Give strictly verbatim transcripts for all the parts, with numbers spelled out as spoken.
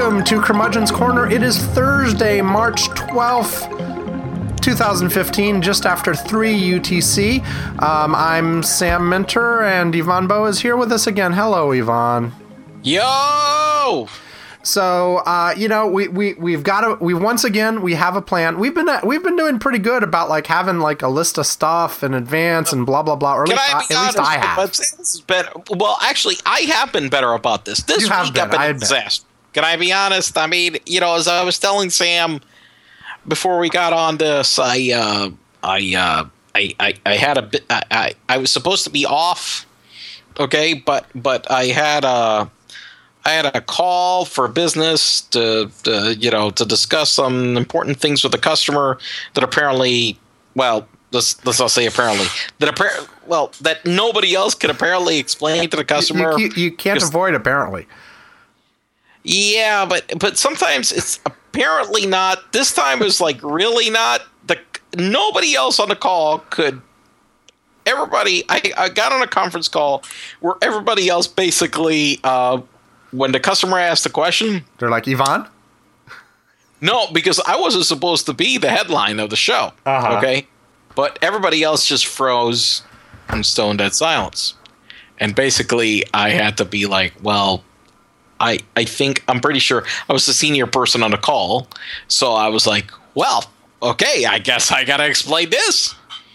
welcome to Curmudgeon's Corner. It is Thursday, March twelfth, twenty fifteen, just after three U T C. Um, I'm Sam Minter, and Yvonne Bowe is here with us again. Hello, Yvonne. Yo! So, uh, you know, we, we, we've got a, we once again, we have a plan. We've been, uh, we've been doing pretty good about like having like a list of stuff in advance and blah, blah, blah. Or at, Can least, I I, be at least I have. But this is better. Well, actually, I have been better about this. This You week have been, I've been I a bet. disaster. Can I be honest? I mean, you know, as I was telling Sam before we got on this, I, uh, I, uh, I, I, I had a bit, I, I, I was supposed to be off. Okay. But, but I had a, I had a call for business to, to, you know, to discuss some important things with a customer that apparently, well, let's let's not say apparently that appar- well that nobody else could apparently explain to the customer. You, you, you can't avoid apparently. Yeah, but but sometimes it's apparently not. This time is like really not. The nobody else on the call could. Everybody, I, I got on a conference call where everybody else basically. Uh, When the customer asked the question, They're like, Yvonne? no, because I wasn't supposed to be the headline of the show. Uh-huh. Okay. But everybody else just froze in stone dead silence. And basically, I had to be like, well, I, I think I'm pretty sure I was the senior person on the call. So I was like, well, okay, I guess I got to explain this.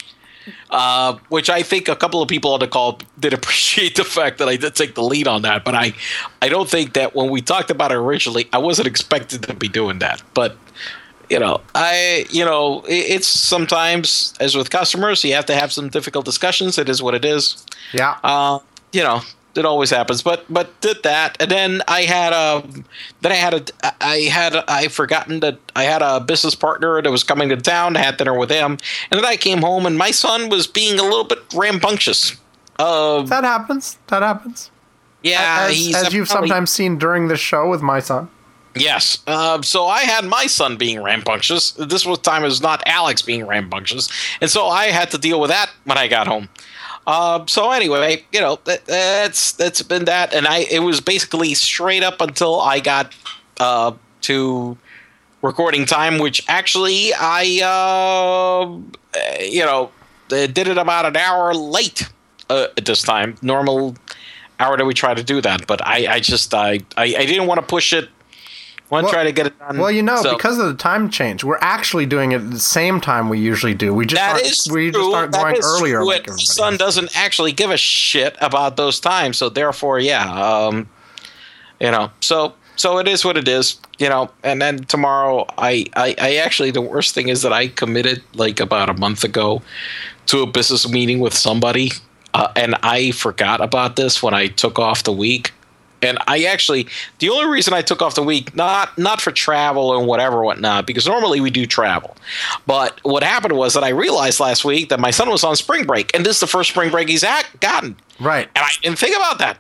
Uh, which I think a couple of people on the call did appreciate the fact that I did take the lead on that. But I, I don't think that when we talked about it originally, I wasn't expected to be doing that. But, you know, I, you know, it, it's sometimes, as with customers, you have to have some difficult discussions. It is what it is. Yeah. Uh, you know, it always happens. But but did that, and then I had a, then I had a, I had a, I forgotten that I had a business partner that was coming to town. I had dinner with him, and then I came home, and my son was being a little bit rambunctious. Uh, That happens. That happens. yeah, As, he's as you've apparently- sometimes seen during this show with my son. Yes. Uh, so I had my son being rambunctious. This was time it was not Alex being rambunctious, and so I had to deal with that when I got home. Uh, so anyway, you know, that, that's that's been that, and I it was basically straight up until I got uh, to recording time, which actually I uh, you know did it about an hour late uh, at this time. Normal hour that we try to do that, but I, I just I, I I didn't want to push it. I want to Well- try to get it done. Well, you know, so. because of the time change, we're actually doing it at the same time we usually do. We just That aren't, is we true. just aren't That going is earlier. true. Like And my everybody son else. doesn't actually give a shit about those times, so therefore, yeah, um, you know, so so it is what it is, you know. And then tomorrow, I, I, I actually the worst thing is that I committed like about a month ago to a business meeting with somebody, uh, and I forgot about this when I took off the week. And I actually, the only reason I took off the week, not not for travel and whatever, whatnot, because normally we do travel. But what happened was that I realized last week that my son was on spring break, and this is the first spring break he's at, gotten. Right. And I didn't think about that.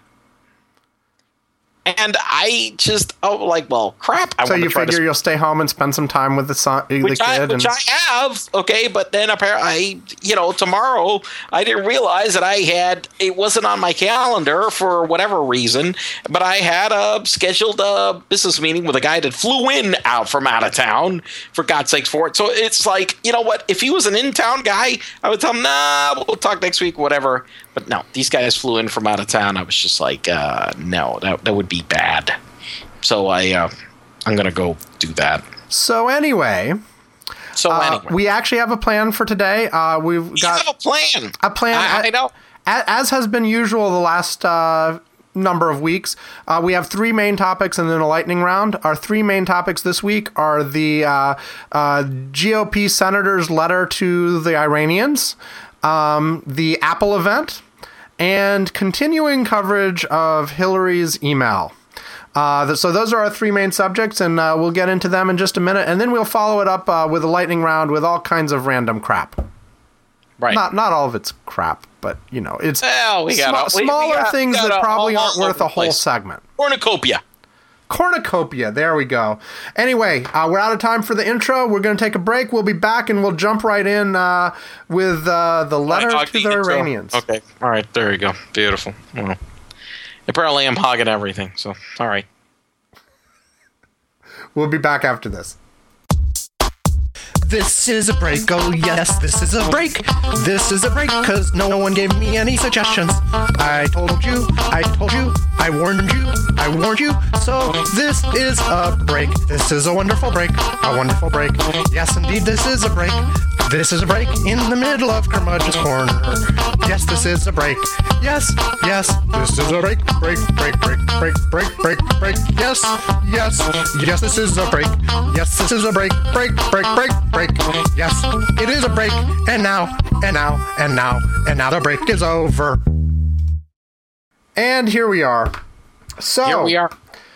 And I just, oh, like, well, crap. I So want you to try figure to you'll stay home and spend some time with the son, the which kid, I, and which I have, okay, but then apparently, you know, tomorrow I didn't realize that I had it wasn't on my calendar for whatever reason, but I had a scheduled uh, business meeting with a guy that flew in out from out of town, for God's sakes, for it. So it's like, you know what? If he was an in-town guy, I would tell him, nah, we'll talk next week, whatever. But no, these guys flew in from out of town. I was just like, uh, no, that that would be bad. So I, uh, I'm gonna go do that. so anyway, So uh, anyway, we actually have a plan for today. Uh, we've we got have a plan. a plan. I, I know. A- As has been usual the last uh, number of weeks, uh, we have three main topics and then a lightning round. Our three main topics this week are the uh, uh, G O P senator's letter to the Iranians, um, the Apple event, and continuing coverage of Hillary's email. Uh, th- so those are our three main subjects, and uh, we'll get into them in just a minute, and then we'll follow it up uh, with a lightning round with all kinds of random crap. Right. Not not all of it's crap, but you know, it's Well, we got sma- we- we smaller got- things got that a- probably all aren't worth over a the whole place. segment. Cornucopia. Cornucopia, there we go. Anyway, uh, we're out of time for the intro. We're going to take a break. We'll be back, and we'll jump right in uh, with uh, the letter Hog to the intro. Iranians. Okay. All right. There you go. Beautiful. Well, apparently, I'm hogging everything. So, all right. We'll be back after this. This is a break, oh yes, this is a break. This is a break, cause no one gave me any suggestions. I told you, I told you, I warned you, I warned you. So this is a break. This is a wonderful break, a wonderful break. Yes, indeed, this is a break. This is a break in the middle of Curmudgeon's Corner. Yes, this is a break. Yes, yes, this is a break, break, break, break, break, break, break, break. Yes, yes, yes, this is a break. Yes, this is a break, break, break, break, break. Yes, it is a break. And now, and now, and now, and now the break is over. And here we are. So, Here we are.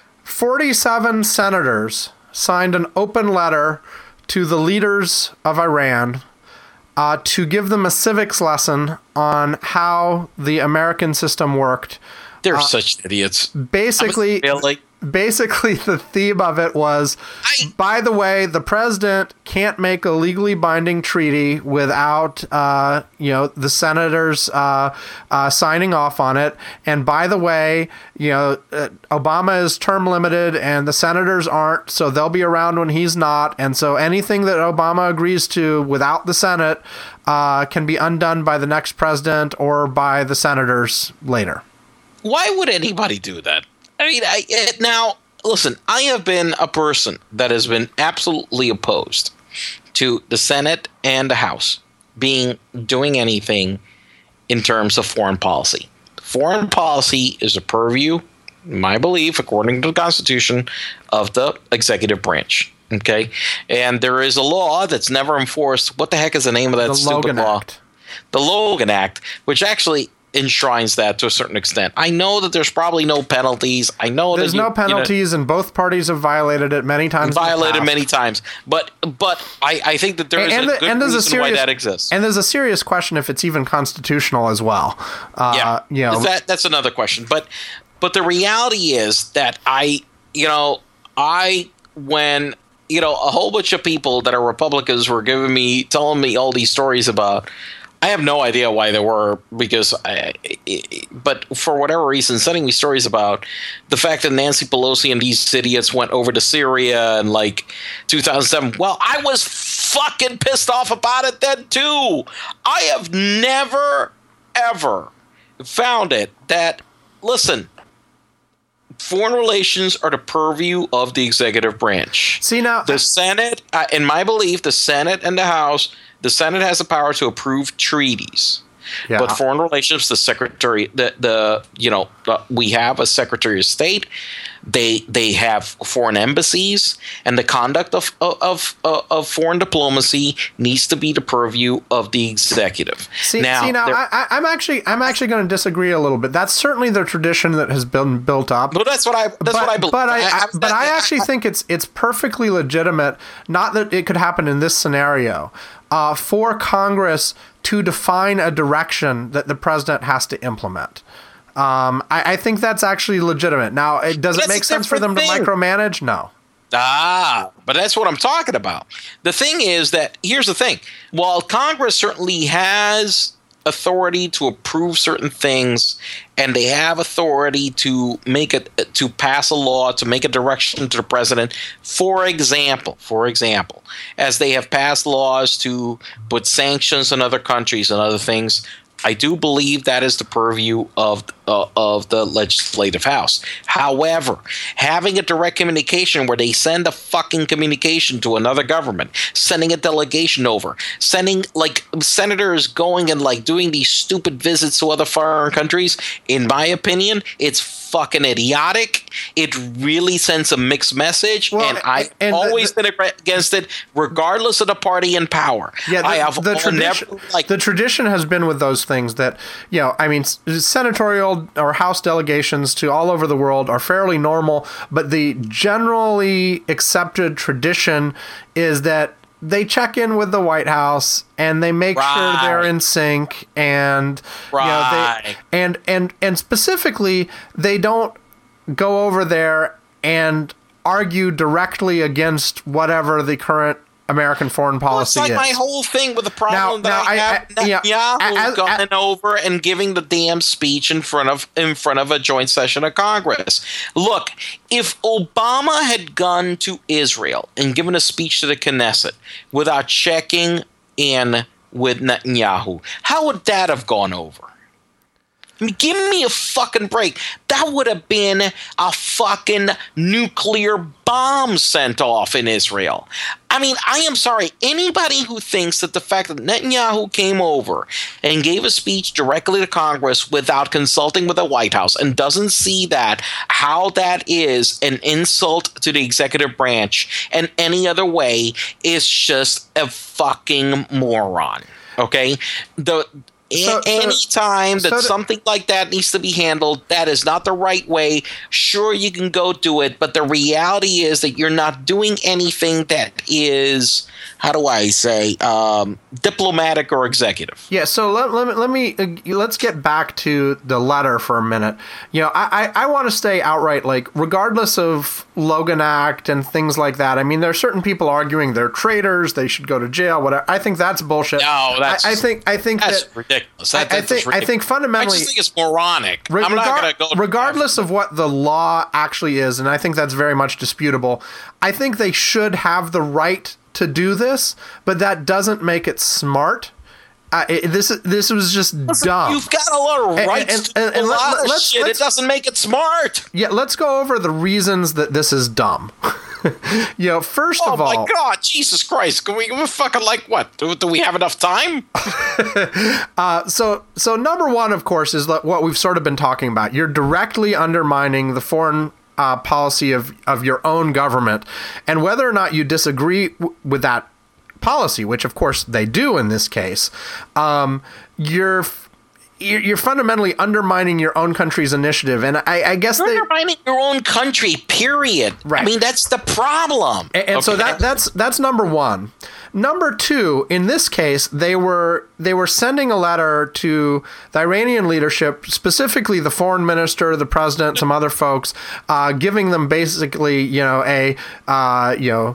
forty-seven senators signed an open letter to the leaders of Iran uh, to give them a civics lesson on how the American system worked. They're Uh, such idiots. Basically, Really? basically the theme of it was, I- by the way, the president can't make a legally binding treaty without, uh, you know, the senators uh, uh, signing off on it. And by the way, you know, uh, Obama is term limited and the senators aren't, so they'll be around when he's not. And so anything that Obama agrees to without the Senate uh, can be undone by the next president or by the senators later. Why would anybody do that? I mean, I, eh, now, listen, I have been a person that has been absolutely opposed to the Senate and the House being doing anything in terms of foreign policy. Foreign policy is a purview, in my belief, according to the Constitution, of the executive branch. Okay? And there is a law that's never enforced. What the heck is the name of that The stupid Logan law? Act. The Logan Act, which actually enshrines that to a certain extent. I know that there's probably no penalties. I know There's that you, no penalties, and both parties have violated it many times. you know, in the violated past. many times, but but I, I think that there is and, a the- good and there's reason a serious, why that exists. And there's a serious question if it's even constitutional as well. Uh, yeah, you know, that that's another question. But but the reality is that I you know I when you know a whole bunch of people that are Republicans were giving me telling me all these stories about. I have no idea why they were, because, I, but for whatever reason, sending me stories about the fact that Nancy Pelosi and these idiots went over to Syria in like two thousand seven. Well, I was fucking pissed off about it then too. I have never, ever found it that, listen, foreign relations are the purview of the executive branch. see now, The Senate, uh, in my belief, the Senate and the House, the Senate has the power to approve treaties. Yeah. But foreign relations, the secretary, the the you know, uh, we have a Secretary of State. They they have foreign embassies, and the conduct of of of, of foreign diplomacy needs to be the purview of the executive. See now, see now there- I, I, I'm actually I'm actually going to disagree a little bit. That's certainly the tradition that has been built up. Well, that's what I. That's but, what I believe. But I, I, I'm- but I actually think it's it's perfectly legitimate. Not that it could happen in this scenario, uh, for Congress to define a direction that the president has to implement. Um, I, I think that's actually legitimate. Now, it, does But it make that's a sense for them to different thing. micromanage? No. Ah, but that's what I'm talking about. The thing is that here's the thing. While Congress certainly has authority to approve certain things, and they have authority to make it to pass a law, to make a direction to the president, for example, for example, as they have passed laws to put sanctions on other countries and other things, I do believe that is the purview of uh, of the legislative house. However, having a direct communication where they send a fucking communication to another government, sending a delegation over, sending like senators going and like doing these stupid visits to other foreign countries, in my opinion, it's fucking idiotic. It really sends a mixed message, Well, and I've and the- always been against it, regardless of the party in power. Yeah, the, I have the all tradition. never like the tradition has been with those things that, you know, I mean, s- senatorial or House delegations to all over the world are fairly normal, but the generally accepted tradition is that they check in with the White House and they make Right. sure they're in sync, and you know, Right. they, and and and specifically they don't go over there and argue directly against whatever the current American foreign Well, it's policy like is. my whole thing with the problem Now- that now I I- have I- yeah, Netanyahu as- going as- over and giving the damn speech in front of in front of a joint session of Congress. Look, if Obama had gone to Israel and given a speech to the Knesset without checking in with Netanyahu, how would that have gone over? I mean, give me a fucking break. That would have been a fucking nuclear bomb sent off in Israel. I mean, I am sorry. Anybody who thinks that the fact that Netanyahu came over and gave a speech directly to Congress without consulting with the White House and doesn't see that, how that is an insult to the executive branch and any other way, is just a fucking moron. Okay? The So- so- Any time that so to- something like that needs to be handled, that is not the right way. Sure, you can go do it, but the reality is that you're not doing anything that is, how do I say, um, diplomatic or executive. Yeah, so let, let, me- let me uh, let's get back to the letter for a minute. You know, I I, I want to stay outright, like, regardless of Logan Act and things like that. I mean, there are certain people arguing they're traitors, they should go to jail, whatever. I think that's bullshit. No, that's I, I think I think that's that ridiculous. That, I- I that's think- I ridiculous. think fundamentally- I just think it's moronic. Re- I'm not regar- going to go. regardless of what the law actually is, and I think that's very much disputable. I think they should have the right to do this, but that doesn't make it smart. Uh, it, this this was just dumb. You've got a lot of And- rights and- to and- and a let- lot let- of let's- shit. It let's- doesn't make it smart. Yeah, let's go over the reasons that this is dumb. You know, first Oh of all, my God, Jesus Christ! Can we, we fucking like what? Do, do we have enough time? so so number one, of course, is like what we've sort of been talking about. You're directly undermining the foreign uh, policy of of your own government, and whether or not you disagree w- with that policy, which of course they do in this case, um, you're. f- You're you're fundamentally undermining your own country's initiative, and I, I guess You're they. undermining your own country. Period. Right. I mean, that's the problem. And, and so Okay? that that's that's number one. Number two, in this case, they were they were sending a letter to the Iranian leadership, specifically the foreign minister, the president, some other folks, uh, giving them basically, you know, a uh, you know.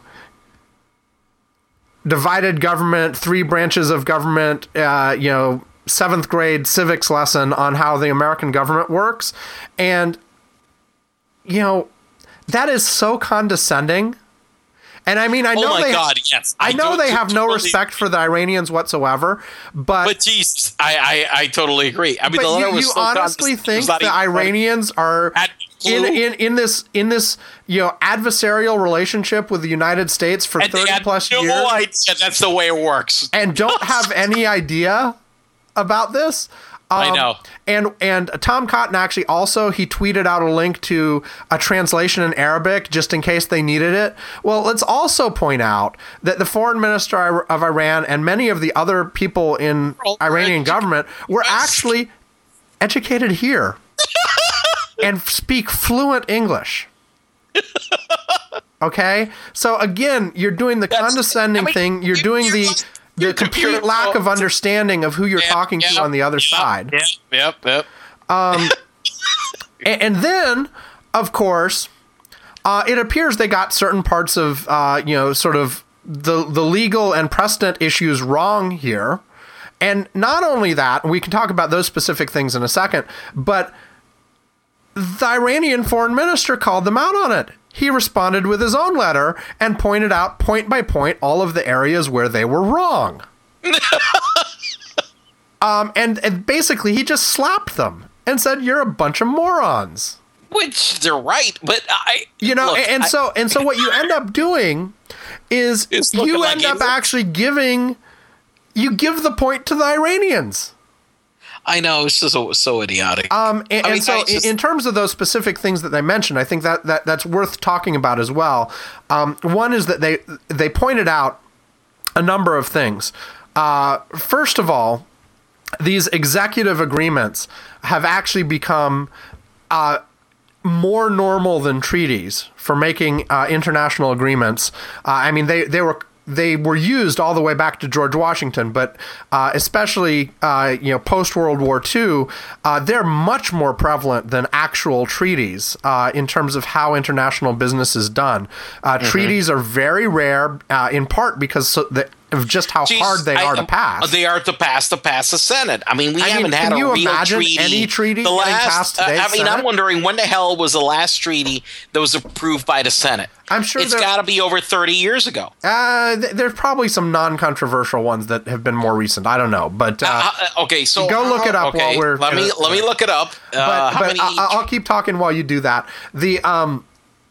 divided government, three branches of government, uh, you know, seventh grade civics lesson on how the American government works. And, you know, that is so condescending. And I mean, I know oh my they, God, yes. I know do- they do- have no totally- respect for the Iranians whatsoever, but, But Jesus, I, I, I totally agree. I mean, the but letter you, was you so honestly condescending. It think was not the even funny. Iranians are At in, Blue. in, in this in this you know adversarial relationship with the United States for And they thirty had plus no years idea that's the way it works. and don't have any idea about this. I Um, know. And and Tom Cotton actually also he tweeted out a link to a translation in Arabic just in case they needed it. Well, let's also point out that the foreign minister of Iran and many of the other people in Well, Iranian uh, government were yes. actually educated here and speak fluent English. Okay? So again, you're doing the That's- condescending I mean, thing. You're you- doing you're the like- the you're complete computer lack of programmed. understanding of who you're Yep, talking yep, to on the other yep, side. Yep, yep, yep. A- And, then, of course, uh, it appears they got certain parts of, uh, you know, sort of the the legal and precedent issues wrong here. And not only that, we can talk about those specific things in a second, but the Iranian foreign minister called them out on it. He responded with his own letter and pointed out point by point all of the areas where they were wrong. um, and, and basically, he just slapped them and said, "You're a bunch of morons." Which they're right, but I, You know, look, and I- so and so what you end up doing is It's looking you like end up it- actually giving you give the point to the Iranians. I know it's just so, so idiotic. Um, and, I mean, and so, I just- in terms of those specific things that they mentioned, I think that, that that's worth talking about as well. Um, one is that they they pointed out a number of things. Uh, first of all, these executive agreements have actually become uh, more normal than treaties for making uh, international agreements. Uh, I mean, they they were they were used all the way back to George Washington, but uh, especially uh, you know post World War Two, uh, they're much more prevalent than actual treaties uh, in terms of how international business is done. Uh, mm-hmm. Treaties are very rare, uh, in part because so the, of just how Jeez, hard they I, are to pass. They are to pass to pass the Senate. I mean, we I haven't mean, had can a you real imagine treaty. any treaty the getting last, passed uh, today's I mean, Senate? I'm wondering when the hell was the last treaty that was approved by the Senate? I'm sure it's got to be over thirty years ago. Uh, th- there's probably some non-controversial ones that have been more recent. I don't know, but uh, uh, uh, okay, so go look it up okay, while we're. Let me uh, let me look it up. Uh, but how but many I, I'll keep talking while you do that. The um,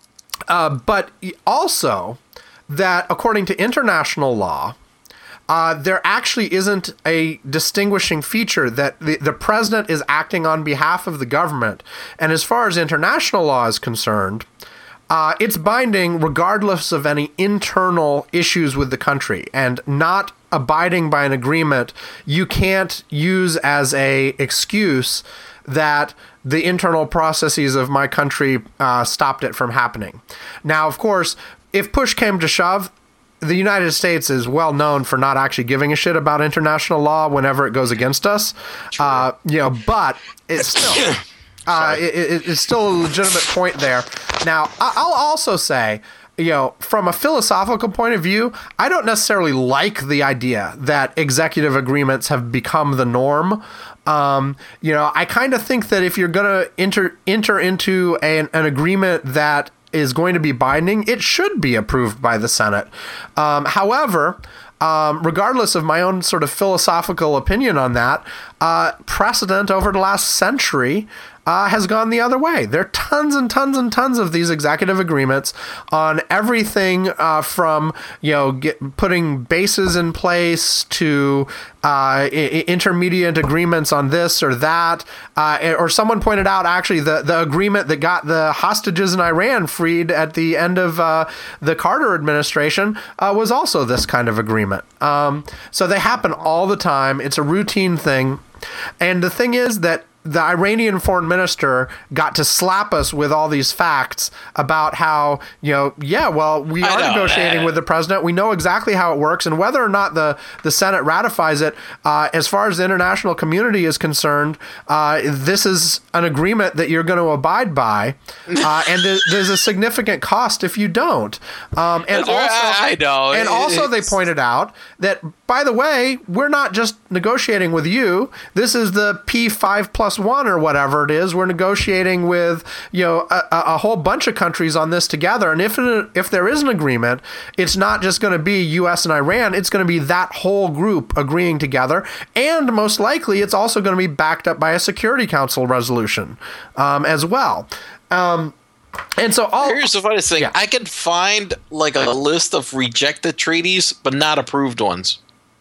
uh, but also that according to international law. Uh, there actually isn't a distinguishing feature that the, the president is acting on behalf of the government. And as far as international law is concerned, uh, it's binding regardless of any internal issues with the country. And not abiding by an agreement, you can't use as a excuse that the internal processes of my country uh, stopped it from happening. Now, of course, if push came to shove, the United States is well known for not actually giving a shit about international law whenever it goes against us. Uh, you know, but it's still uh, it, it, it's still a legitimate point there. Now, I'll also say, you know, from a philosophical point of view, I don't necessarily like the idea that executive agreements have become the norm. Um, you know, I kind of think that if you're going to enter enter into an, an agreement that is going to be binding, it should be approved by the Senate. Um, however, um, regardless of my own sort of philosophical opinion on that, uh, precedent over the last century uh, has gone the other way. There are tons and tons and tons of these executive agreements on everything uh, from, you know, get, putting bases in place to uh, I- intermediate agreements on this or that. Uh, or someone pointed out, actually, the, the agreement that got the hostages in Iran freed at the end of uh, the Carter administration uh, was also this kind of agreement. Um, so they happen all the time. It's a routine thing. And the thing is that the Iranian foreign minister got to slap us with all these facts about how, you know, yeah, well, we are negotiating that. with the president. We know exactly how it works. And whether or not the, the Senate ratifies it, uh, as far as the international community is concerned, uh, this is an agreement that you're going to abide by. Uh, and th- there's a significant cost if you don't. Um, and also, I know. And also they pointed out that, by the way, we're not just negotiating with you. This is the P five plus one or whatever it is. We're negotiating with, you know, a, a whole bunch of countries on this together. And if it, if there is an agreement, it's not just going to be U S and Iran. It's going to be that whole group agreeing together. And most likely, it's also going to be backed up by a Security Council resolution um, as well. Um, and so all here's the funniest thing: yeah. I can find like a list of rejected treaties, but not approved ones.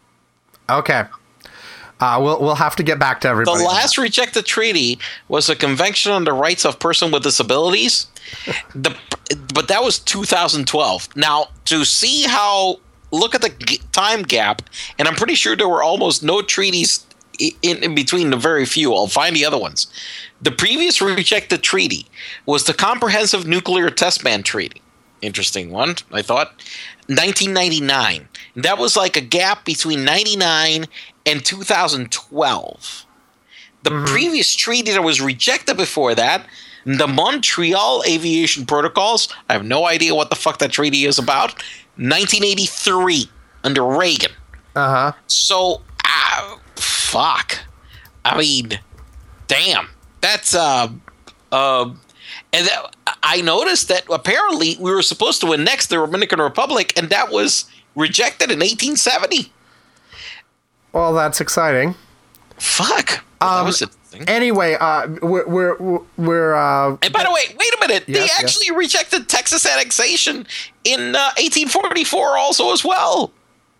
Okay. Uh, we'll we'll have to get back to everybody. The last rejected treaty was the Convention on the Rights of Persons with Disabilities. The but that was two thousand twelve. Now, to see how look at the g- time gap, and I'm pretty sure there were almost no treaties in, in between the very few. I'll find the other ones. The previous rejected treaty was the Comprehensive Nuclear Test Ban Treaty. Interesting one, I thought. nineteen ninety-nine. That was like a gap between ninety-nine and two thousand twelve. The mm-hmm. previous treaty that was rejected before that, the Montreal Aviation Protocols, I have no idea what the fuck that treaty is about, nineteen eighty-three under Reagan. Uh-huh. So, uh, fuck. I mean, damn. That's, uh, uh, and that, I noticed that apparently we were supposed to annex the Dominican Republic, and that was rejected in eighteen seventy. Well, that's exciting. Fuck. Well, um, that was interesting. Anyway, uh, we're we're we're. Uh, and by the way, wait a minute. Yes, they actually yes. rejected Texas annexation in uh, eighteen forty-four, also as well.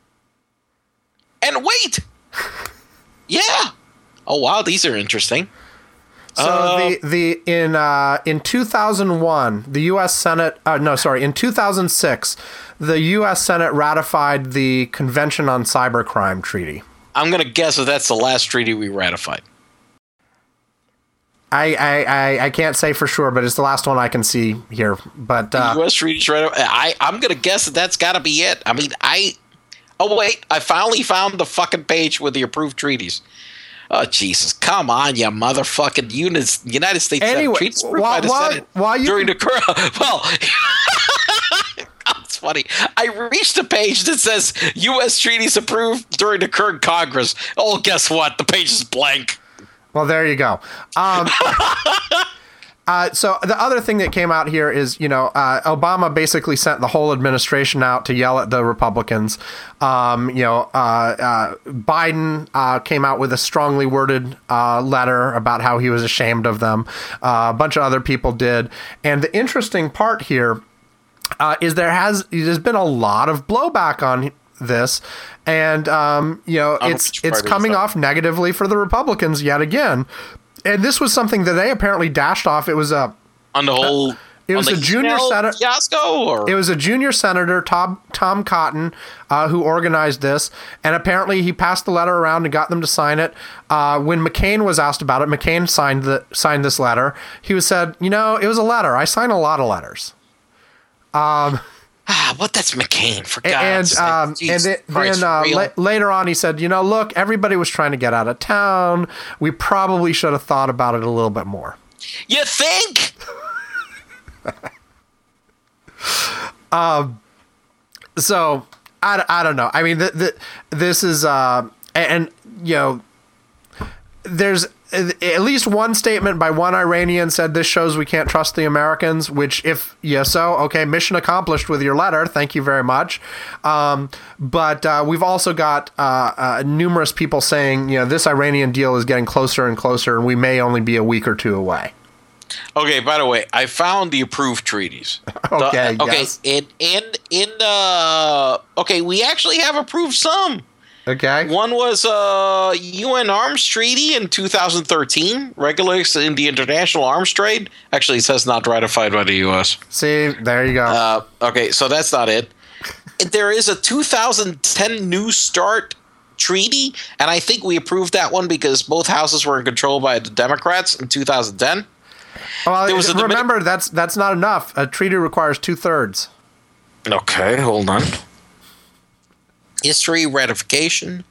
And wait, yeah. Oh wow, these are interesting. So uh, the the in uh, in two thousand one, the U S Senate. Uh, no, sorry, in two thousand six, the U S Senate ratified the Convention on Cybercrime Treaty. I'm going to guess that that's the last treaty we ratified. I, I, I, I can't say for sure, but it's the last one I can see here. But uh, the U S treaties ratified. I I'm going to guess that that's got to be it. I mean, I Oh, wait. I finally found the fucking page with the approved treaties. Oh, Jesus. Come on, you motherfucking United, United States Anyway, treaties approved while- by the while- Senate while you- during the current. Well, it's funny. I reached a page that says U S treaties approved during the current Congress. Oh, guess what? The page is blank. Well, there you go. Um, uh, so the other thing that came out here is, you know, uh, Obama basically sent the whole administration out to yell at the Republicans. Um, you know, uh, uh, Biden uh, came out with a strongly worded uh, letter about how he was ashamed of them. Uh, a bunch of other people did. And the interesting part here uh, is there has there's been a lot of blowback on this, and um, you know, On it's which it's party coming is that? off negatively for the Republicans yet again. And this was something that they apparently dashed off. It was a On the whole. it was on a the junior email senator. fiasco, or It was a junior senator, Tom Tom Cotton, uh, who organized this, and apparently he passed the letter around and got them to sign it. Uh, when McCain was asked about it, McCain signed the signed this letter. He was said, "You know, it was a letter. I sign a lot of letters." Ah, what? That's McCain, for God's And sake. um, and Jesus it, Christ, then uh, real? la- later on, he said, "You know, look, everybody was trying to get out of town. We probably should have thought about it a little bit more." You think? So I, I don't know. I mean, the, the, this is uh, and, and you know, there's at least one statement by one Iranian said this shows we can't trust the Americans. Which, if yeah, so okay, mission accomplished with your letter. Thank you very much. Um, but uh, we've also got uh, uh, numerous people saying, you know, this Iranian deal is getting closer and closer, and we may only be a week or two away. Okay, by the way, I found the approved treaties. Okay, The- okay, yes. in in in uh okay, we actually have approved some. Okay. One was uh U N Arms Treaty in two thousand thirteen, regulates in the international arms trade. Actually, it says not ratified by the U S. See, there you go. Uh, okay, so that's not it. There is a two thousand ten New START treaty, and I think we approved that one because both houses were in control by the Democrats in two thousand ten. well, there was a remember, that's that's not enough. A treaty requires two thirds. Okay, hold on. History ratification.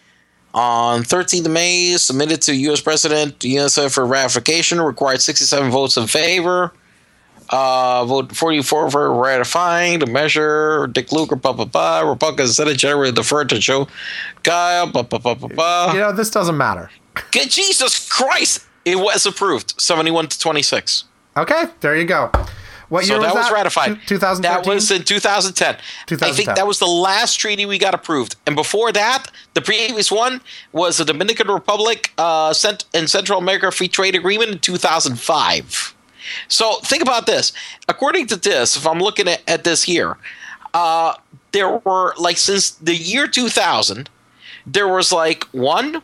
On thirteenth of May, submitted to U S President U S A for ratification, required sixty-seven votes in favor. Uh, vote forty-four for ratifying the measure. Dick Luker, blah, blah, blah. Republicans Senate generally deferred to Joe Guy, blah, blah, blah, blah, blah. You know, this doesn't matter. Good Jesus Christ! It was approved, seventy-one to twenty-six. Okay, there you go. What So year that was was that? ratified. two thousand That thirteen? was in two thousand ten. I think twenty ten. that was the last treaty we got approved. And before that, the previous one was the Dominican Republic uh, Cent- and Central America Free Trade Agreement in two thousand five. So think about this. According to this, if I'm looking at, at this here, uh, there were, like, since the year two thousand, there was like one,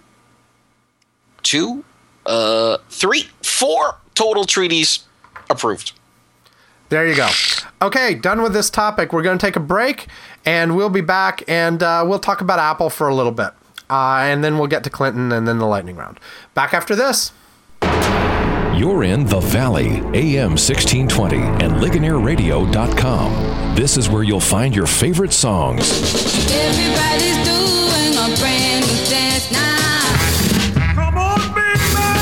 two, uh, three, four total treaties approved. There you go. Okay, done with this topic. We're going to take a break, and we'll be back, and uh, we'll talk about Apple for a little bit. Uh, and then we'll get to Clinton and then the lightning round. Back after this. You're in The Valley, A M sixteen twenty, and Ligonier Radio dot com. This is where you'll find your favorite songs. Everybody's doing a brand new dance now. Come on, baby.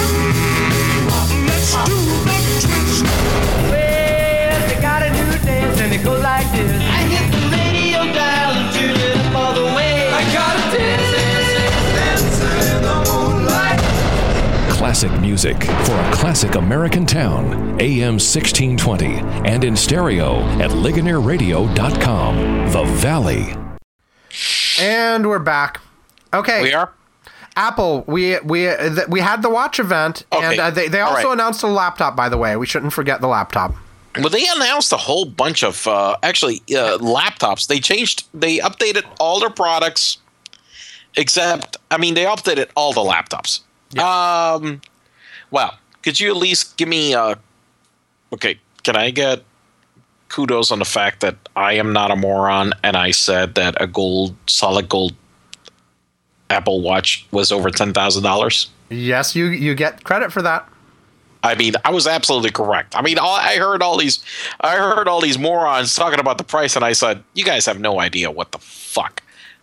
Let's do the twist. Well, they got a new dance and it goes like this. I hit the radio dial and tune it up all the way. I got a dance, dancing in the moonlight. Classic music for a classic American town. A M sixteen twenty, and in stereo at Ligonier Radio dot com. The Valley. And we're back. Okay. We are? Apple, we we uh, th- we had the watch event, Okay. and uh, they, they All also right. announced a laptop, by the way. We shouldn't forget the laptop. Well, they announced a whole bunch of uh, actually uh, laptops. They changed, they updated all their products, except, I mean, they updated all the laptops. Um, well, could you at least give me? Uh, okay, can I get kudos on the fact that I am not a moron and I said that a gold, solid gold Apple Watch was over ten thousand dollars? Yes, you you get credit for that. I mean, I was absolutely correct. I mean, all, I heard all these, I heard all these morons talking about the price, and I said, "You guys have no idea what the fuck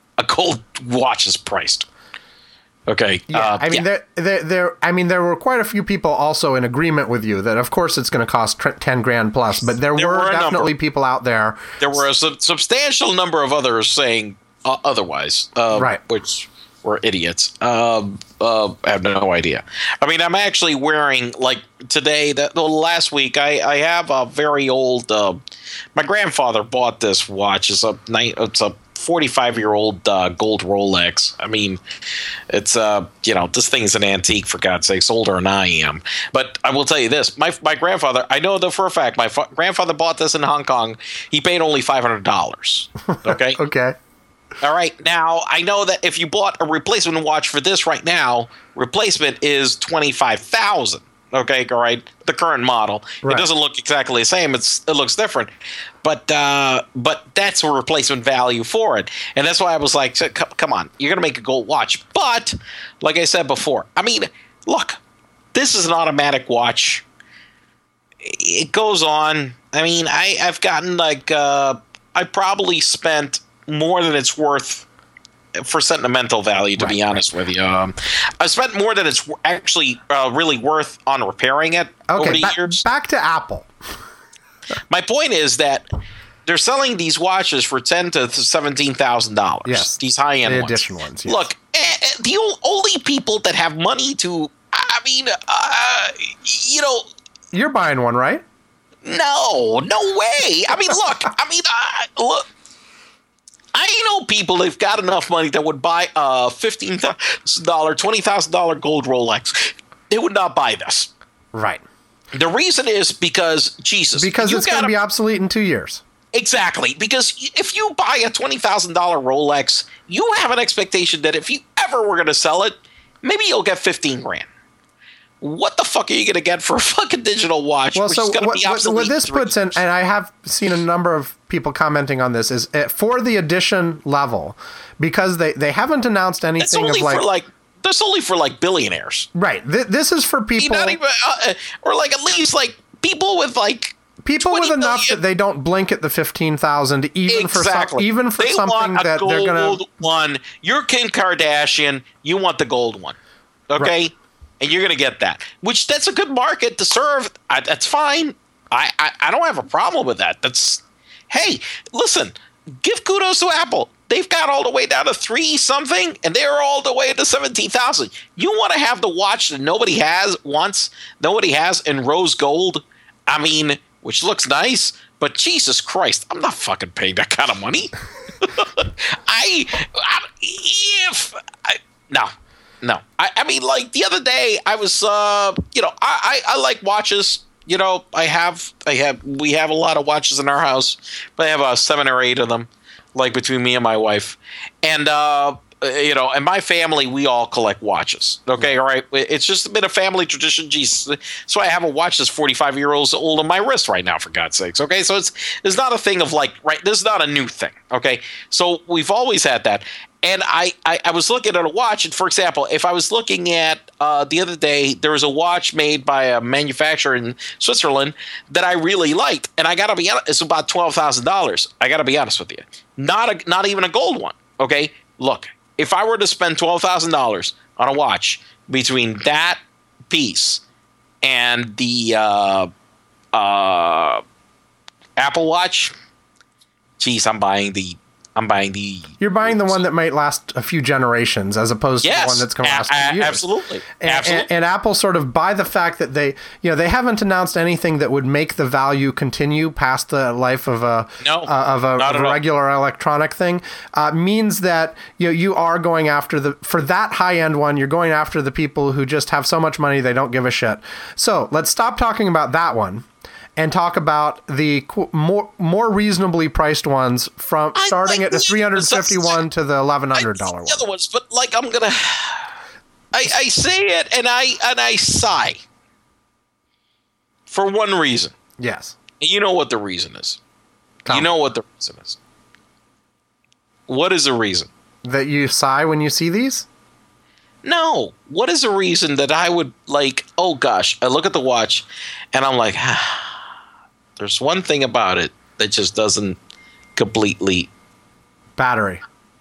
a gold watch is priced. Okay. Yeah, uh, I mean, yeah. there, there, there. I mean, there were quite a few people also in agreement with you that, of course, it's going to cost tr- ten grand plus. But there, There were, were a definitely number. people out there. There were a sub- substantial number of others saying uh, otherwise, uh, Right. which were idiots. Um, uh, I have no idea. I mean, I'm actually wearing, like, today, that well, last week, I, I have a very old, uh, my grandfather bought this watch. It's a, ni- it's a forty-five-year-old uh, gold Rolex. I mean, it's, uh, you know, this thing's an antique, for God's sakes, older than I am. But I will tell you this. My my grandfather, I know that for a fact, my fa- grandfather bought this in Hong Kong. He paid only five hundred dollars. Okay? Okay. All right. Now, I know that if you bought a replacement watch for this right now, replacement is twenty-five thousand dollars. Okay, all right. The current model. Right. It doesn't look exactly the same. It's it looks different, but uh, but that's a replacement value for it, and that's why I was like, "C- come on, you're gonna make a gold watch." But like I said before, I mean, look, this is an automatic watch. It goes on. I mean, I I've gotten like uh, I probably spent more than it's worth for sentimental value, to Right, be honest with you. Um, I spent more than it's actually uh, really worth on repairing it over Okay. the ba- years. back to Apple. My point is that they're selling these watches for ten to seventeen thousand dollars. Yes, these high end the ones. edition ones, yes. Look, eh, eh, the o- only people that have money to, I mean, uh, you know, You're buying one, right? no, no way. I mean, look, I mean, uh, look. I know people that've got enough money that would buy a fifteen thousand dollars, twenty thousand dollars gold Rolex. They would not buy this. Right. The reason is because, Jesus. Because you it's going to gotta- be obsolete in two years. Exactly. Because if you buy a twenty thousand dollars Rolex, you have an expectation that if you ever were going to sell it, maybe you'll get fifteen grand. What the fuck are you going to get for a fucking digital watch? Well, which so is gonna what, be what, obsolete what this in three puts in, years? and I have seen a number of people commenting on this, is uh, for the edition level, because they, they haven't announced That's anything only of like, for like, that's only for like billionaires. right. Th- this is for people, Not even, uh, or like at least like people with like people with twenty enough million. that they don't blink at the fifteen thousand, even for some, Exactly. even for they something want a that gold they're going to. one. You're Kim Kardashian. You want the gold one, okay? Right. And you're going to get that. Which that's a good market to serve. I, that's fine. I, I I don't have a problem with that. That's hey, listen. Give kudos to Apple. They've got all the way down to three something, and they're all the way to seventeen thousand. You want to have the watch that nobody has once, nobody has in rose gold. I mean, which looks nice, but Jesus Christ, I'm not fucking paying that kind of money. I, I if I, no, no. I, I mean, like the other day, I was, uh, you know, I, I, I like watches. You know, I have, I have, we have a lot of watches in our house, but I have uh, seven or eight of them, like between me and my wife, and uh, you know, and my family, we all collect watches. Okay, all right. It's just been a family tradition. Jeez, so I have a watch that's forty-five years old on my wrist right now. For God's sakes. Okay, so it's it's not a thing of like right. This is not a new thing. Okay, so we've always had that. And I, I, I was looking at a watch, and for example, if I was looking at uh, the other day, there was a watch made by a manufacturer in Switzerland that I really liked, and I gotta be honest, it's about twelve thousand dollars. I gotta be honest with you, not a, not even a gold one. Okay, look, if I were to spend twelve thousand dollars on a watch between that piece and the uh, uh, Apple Watch, geez, I'm buying the. I'm buying the. You're buying the one that might last a few generations, as opposed yes, to the one that's going to last a- a few years. Absolutely, And, absolutely. and, and Apple sort of, by the fact that they, you know, they haven't announced anything that would make the value continue past the life of a No, uh, of a, not of at a all. regular electronic thing, uh, means that you know, you are going after the for that high end one. You're going after the people who just have so much money they don't give a shit. So let's stop talking about that one. And talk about the qu- more more reasonably priced ones, from I starting like at the the- three hundred fifty-one to the eleven hundred dollar I one. like the other ones, but like I'm gonna, I, I say it and I and I sigh for one reason. Yes. And you know what the reason is. Tell you me. know what the reason is. What is the reason? That you sigh when you see these? No. What is the reason that I would like? Oh gosh, I look at the watch, and I'm like, ah, there's one thing about it that just doesn't completely. Battery.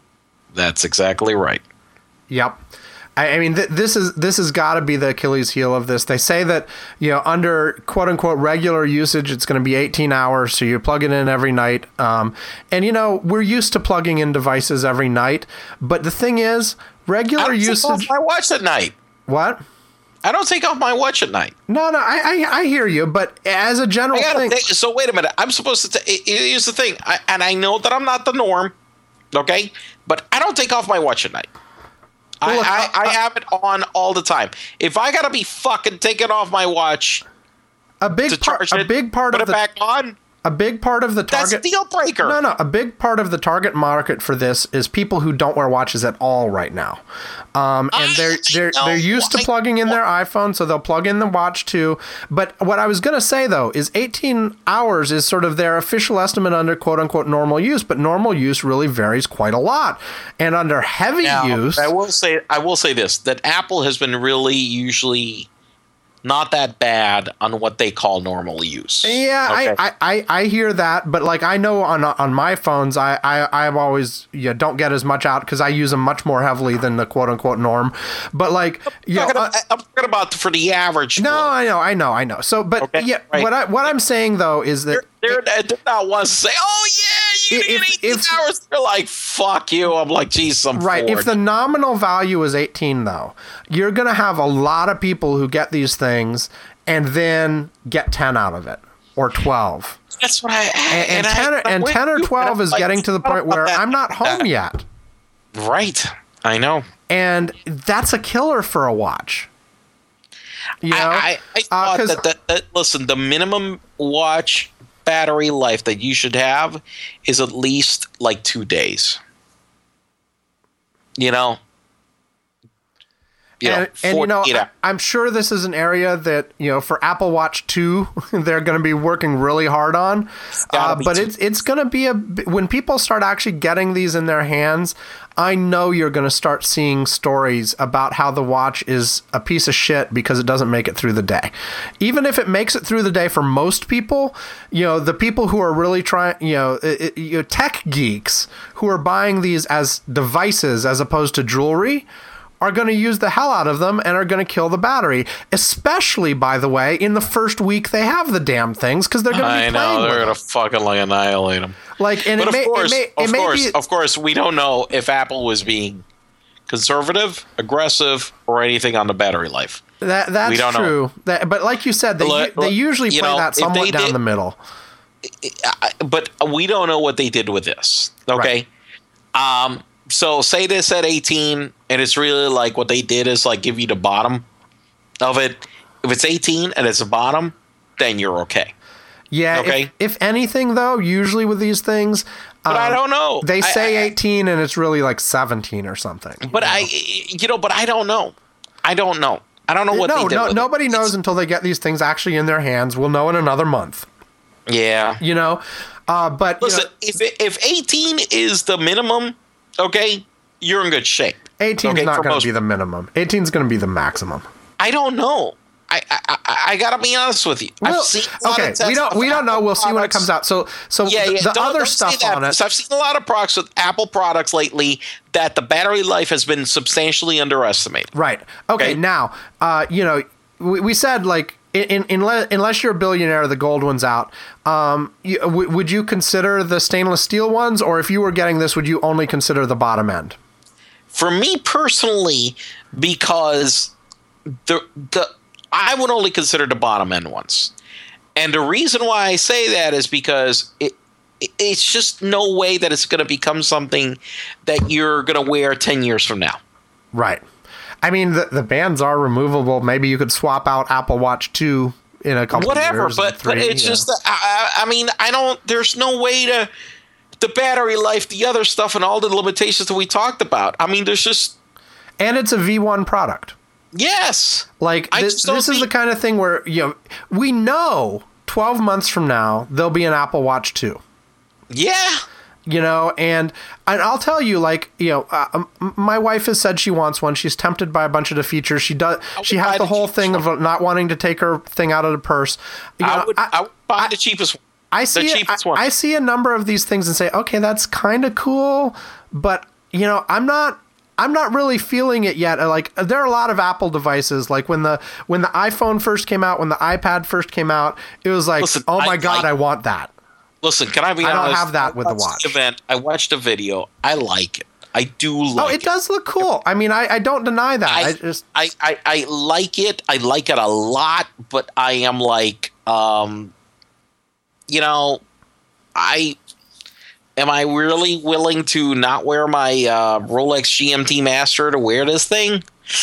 That's exactly right. Yep. I, I mean, th- this is this has got to be the Achilles heel of this. They say that, you know, under quote unquote regular usage, it's going to be eighteen hours. So you plug it in every night. Um, and, you know, we're used to plugging in devices every night. But the thing is, regular I don't usage. take off my watch at night. What? I don't take off my watch at night. No, no, I, I, I hear you. But as a general I gotta thing. think, so wait a minute. I'm supposed to. T- here's the thing, I, and I know that I'm not the norm. Okay, but I don't take off my watch at night. Well, look, I, I, uh, I have it on all the time. If I gotta be fucking taking off my watch a big to part, charge a it, big part put of it the back on, a big part of the that's target a deal breaker. No, no. A big part of the target market for this is people who don't wear watches at all right now, um, and I- they're I they're know. they're used to I- plugging in their iPhone, so they'll plug in the watch too. But what I was gonna say though is eighteen hours is sort of their official estimate under quote unquote normal use, but normal use really varies quite a lot, and under heavy Now, use, I will say I will say this, that Apple has been really usually not that bad on what they call normal use. Yeah, Okay. I, I, I, I hear that, but like I know on on my phones, I I I've always yeah don't get as much out because I use them much more heavily than the quote unquote norm. But like you know, I'm talking uh, about, I'm talking about for the average. no, one. I know, I know, I know. So, but Okay, yeah, right. what I what I'm saying though is that They're, they're, they're not ones to say, "Oh yeah, you If- get eighteen if- hours." They're like, "Fuck you." I'm like, "Geez, I'm right, Ford. if the nominal value is eighteen though, you're gonna have a lot of people who get these things and then get ten out of it or twelve. That's what I And, and, I- ten, or- and when ten or you- twelve and is I'm getting like, to the point where that- I'm not home that- yet. Right, I know. And that's a killer for a watch. You know, I, I, I Uh, thought 'cause- that, that, that. Listen, the minimum watch battery life that you should have is at least like two days. You know. You know, and, and you know, forty-eight hours. I, I'm sure this is an area that you know for Apple Watch two, they're going to be working really hard on. gotta Uh, be but two. it's it's going to be a when people start actually getting these in their hands. I know you're going to start seeing stories about how the watch is a piece of shit because it doesn't make it through the day. Even if it makes it through the day for most people, you know, the people who are really trying, you know, it, it, you know, tech geeks who are buying these as devices as opposed to jewelry are going to use the hell out of them and are going to kill the battery. Especially, by the way, in the first week they have the damn things because they're going to be I playing know with they're them. gonna fucking like annihilate them. Like, and But it of may, course, it may, it of may course, be, of course, we don't know if Apple was being conservative, aggressive, or anything on the battery life. that that's we don't know. true. That, but like you said, they Look, they usually you play know, that if somewhat they down did- the middle. I- But we don't know what they did with this. Okay. Um. So say this at eighteen, and it's really like what they did is like give you the bottom of it. If it's eighteen and it's the bottom, then you're okay. Yeah. Okay. If, if anything, though, usually with these things, But I um, don't know. They I- say I- eighteen, and it's really like seventeen or something. But I, you know, but I don't know. I don't know. I don't know what no, they did. no, with it. nobody knows It's- until they get these things actually in their hands. We'll know in another month. Yeah. You know, uh, but you Listen, know, if it, if eighteen is the minimum, okay, you're in good shape. eighteen is okay, not for going most- to be the minimum. eighteen is going to be the maximum. I don't know. I I, I, I gotta be honest with you. Well, I've seen a lot okay, of tests we don't of we don't know. Apple We'll see when it products. comes out. So so Yeah, the, yeah. the don't, other don't say stuff that, on it. because I've seen a lot of products with Apple products lately that the battery life has been substantially underestimated. Right. Okay. Okay. Now, uh, you know, we, we said like in, in, unless unless you're a billionaire, the gold one's out. Um, you, w- would you consider the stainless steel ones, or if you were getting this, would you only consider the bottom end? For me personally, because the the I would only consider the bottom end ones, and the reason why I say that is because it. it- It's just no way that it's going to become something that you're going to wear ten years from now. Right. I mean, the the bands are removable. Maybe you could swap out Apple Watch two in a couple Whatever, of years. but, three, but it's you know. just that I, I I mean I don't. There's no way to the battery life, the other stuff, and all the limitations that we talked about. I mean, there's just and it's a V one product. yes. Like I this, just don't this is the think- kind of thing where you know we know twelve months from now there'll be an Apple Watch two. Yeah. You know, and and I'll tell you, like you know, uh, um, my wife has said she wants one. She's tempted by a bunch of the features. She does. She buy has the the whole cheapest thing of not wanting to take her thing out of the purse. You I know, would I, would buy the cheapest one. I the see. cheapest I, one. I see a number of these things and say, okay, that's kind of cool, but you know, I'm not. I'm not really feeling it yet. Like, there are a lot of Apple devices. Like when the when the iPhone first came out, when the iPad first came out, it was like, Listen, oh my I, god, I, I want that. Listen, can I be I honest? don't have that with the I watched watch. Event. I watched a video. I like it. I do like Oh, it it. does look cool. I mean, I, I don't deny that. I, I, just I, I, I like it. I like it a lot, but I am like, um, you know, I am I really willing to not wear my uh, Rolex G M T Master to wear this thing?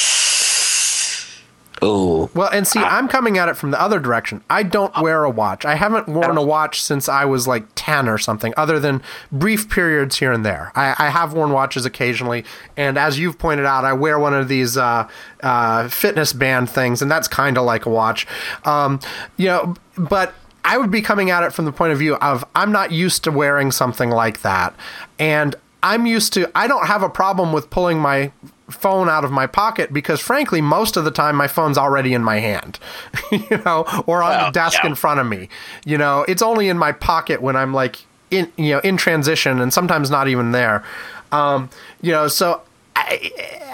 Oh, well, and see, I'm coming at it from the other direction. I don't wear a watch. I haven't worn a watch since I was like ten or something, other than brief periods here and there. I, I have worn watches occasionally, and as you've pointed out, I wear one of these uh, uh, fitness band things, and that's kind of like a watch. Um, you know, but I would be coming at it from the point of view of I'm not used to wearing something like that, and I'm used to. I don't have a problem with pulling my phone out of my pocket because frankly most of the time my phone's already in my hand, you know, or on well, the desk yeah. in front of me. You know, it's only in my pocket when I'm like in, you know, in transition, and sometimes not even there. Um, you know, so I,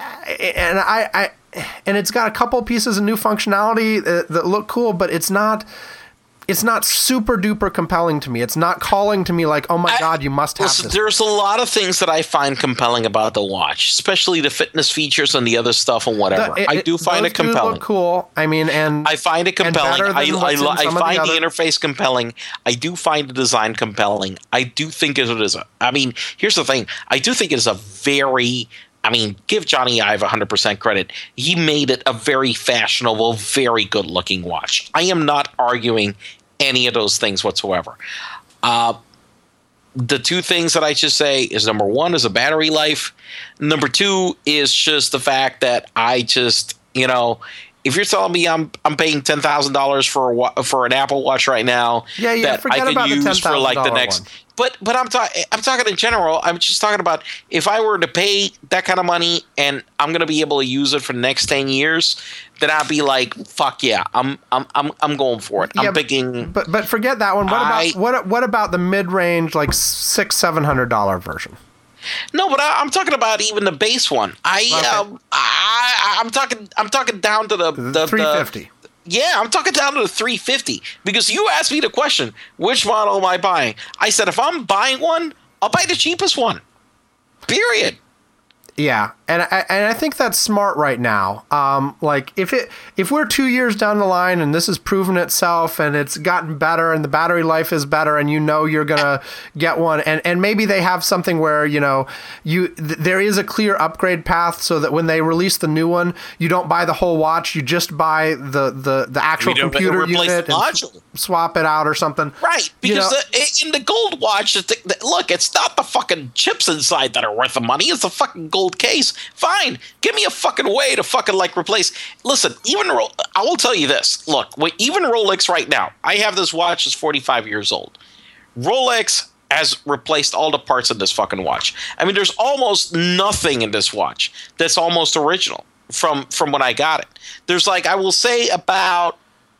and I, I, and it's got a couple pieces of new functionality that, that look cool, but it's not, it's not super duper compelling to me. It's not calling to me like, oh my I, God, you must have listen, this. There's a lot of things that I find compelling about the watch, especially the fitness features and the other stuff and whatever. The, it, I do find those it compelling. Do look cool. I mean, and I find it compelling. better I, than I, what's in I some of find the the, other- interface compelling. I do find the design compelling. I do think it is. A, I mean, here's the thing. I do think it is a very. I mean, give Johnny Ive one hundred percent credit. He made it a very fashionable, very good-looking watch. I am not arguing any of those things whatsoever. Uh, the two things that I just say is number one is a battery life. Number two is just the fact that I just, you know, if you're telling me I'm I'm paying ten thousand dollars for a wa- for an Apple Watch right now, Yeah, yeah, that forget I can about the use for like the ten thousand dollars next. one. But but I'm talking I'm talking in general. I'm just talking about if I were to pay that kind of money and I'm going to be able to use it for the next ten years, then I'd be like, fuck yeah, I'm I'm I'm I'm going for it. I'm Yeah, picking. But but forget that one. What I- about what what about the mid range like six seven hundred dollar version? No, but I, I'm talking about even the base one. I Okay. um I I'm talking I'm talking down to the the, the Three fifty. Yeah, I'm talking down to the three fifty because you asked me the question, which model am I buying? I said if I'm buying one, I'll buy the cheapest one. Period. Yeah, and I and I think that's smart right now. Um, like if it if we're two years down the line and this has proven itself and it's gotten better and the battery life is better and you know you're gonna get one and, and maybe they have something where you know you th- there is a clear upgrade path so that when they release the new one you don't buy the whole watch, you just buy the the, the actual We don't computer replace unit the and module. s- swap it out or something. Right, You because know- the, in the gold watch, the, the, look, it's not the fucking chips inside that are worth the money. It's the fucking gold case. Fine, give me a fucking way to fucking like replace. Listen, even Ro- I will tell you this. Look, wait, even Rolex right now. I have this watch that's forty-five years old. Rolex has replaced all the parts of this fucking watch. I mean, there's almost nothing in this watch that's almost original from from when I got it. There's like I will say about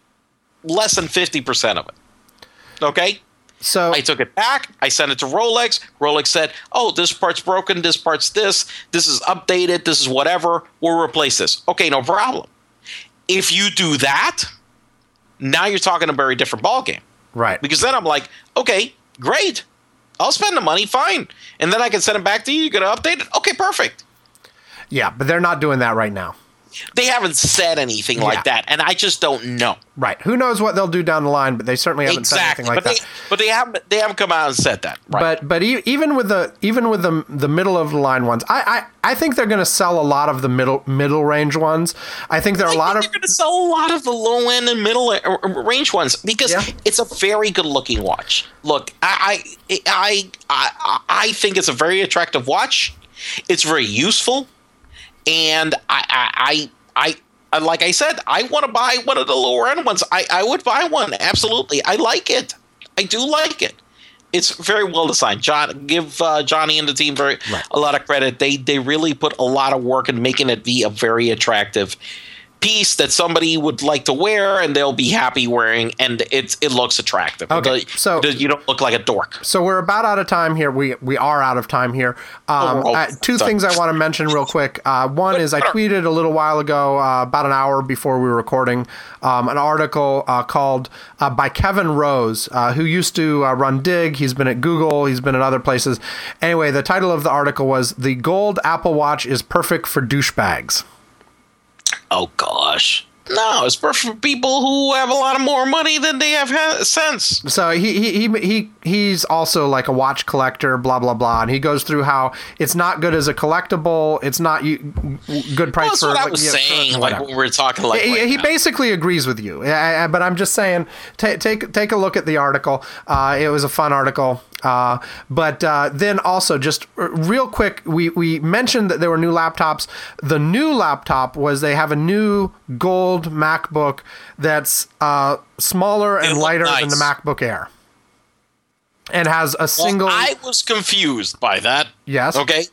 less than fifty percent of it. Okay. So I took it back. I sent it to Rolex. Rolex said, oh, this part's broken. This part's this. This is updated. This is whatever. We'll replace this. Okay, no problem. If you do that, now you're talking a very different ballgame. right. Because then I'm like, okay, great. I'll spend the money, fine. And then I can send it back to you. You're going to update it? Okay, perfect. Yeah, but they're not doing that right now. They haven't said anything Yeah. like that, and I just don't know. Right. Who knows what they'll do down the line, but they certainly haven't Exactly. said anything like but, that. they, but they haven't they haven't come out and said that. Right. But but e- even with the even with the the middle of the line ones, I I, I think they're going to sell a lot of the middle middle range ones. I think there are a lot of They're going to sell a lot of the low end and middle uh, uh, range ones because Yeah. it's a very good looking watch. Look, I, I I I I think it's a very attractive watch. It's very useful, and I I I. I like I said, I want to buy one of the lower end ones. I, I would buy one. Absolutely. I like it. I do like it. It's very well designed. John, give uh, Johnny and the team very Right. a lot of credit. They they really put a lot of work in making it be a very attractive piece that somebody would like to wear and they'll be happy wearing, and it's it looks attractive. Okay, It- so- it- you don't look like a dork. So we're about out of time here. We we are out of time here. Um, Oh, uh, two sorry. things I want to mention real quick. Uh, one is I tweeted a little while ago, uh, about an hour before we were recording, um, an article uh, called uh, by Kevin Rose, uh, who used to uh, run Dig. He's been at Google. He's been at other places. Anyway, the title of the article was "The Gold Apple Watch is Perfect for Douchebags." Oh gosh. No, it's perfect for people who have a lot of more money than they have ha- sense. So he, he he he he's also like a watch collector, blah blah blah, and he goes through how it's not good as a collectible. It's not you good price Well, that's for. what I like, was yeah, for saying, like whatever. when we were talking, like he, right he now. basically agrees with you, I, I, but I'm just saying, ta take take a look at the article. Uh, it was a fun article. Uh, but uh, then also, just r- real quick, we, we mentioned that there were new laptops. The new laptop was they have a new gold MacBook that's uh, smaller and look lighter nice. than the MacBook Air, and has a single. Well, I was confused by that. Yes. Okay.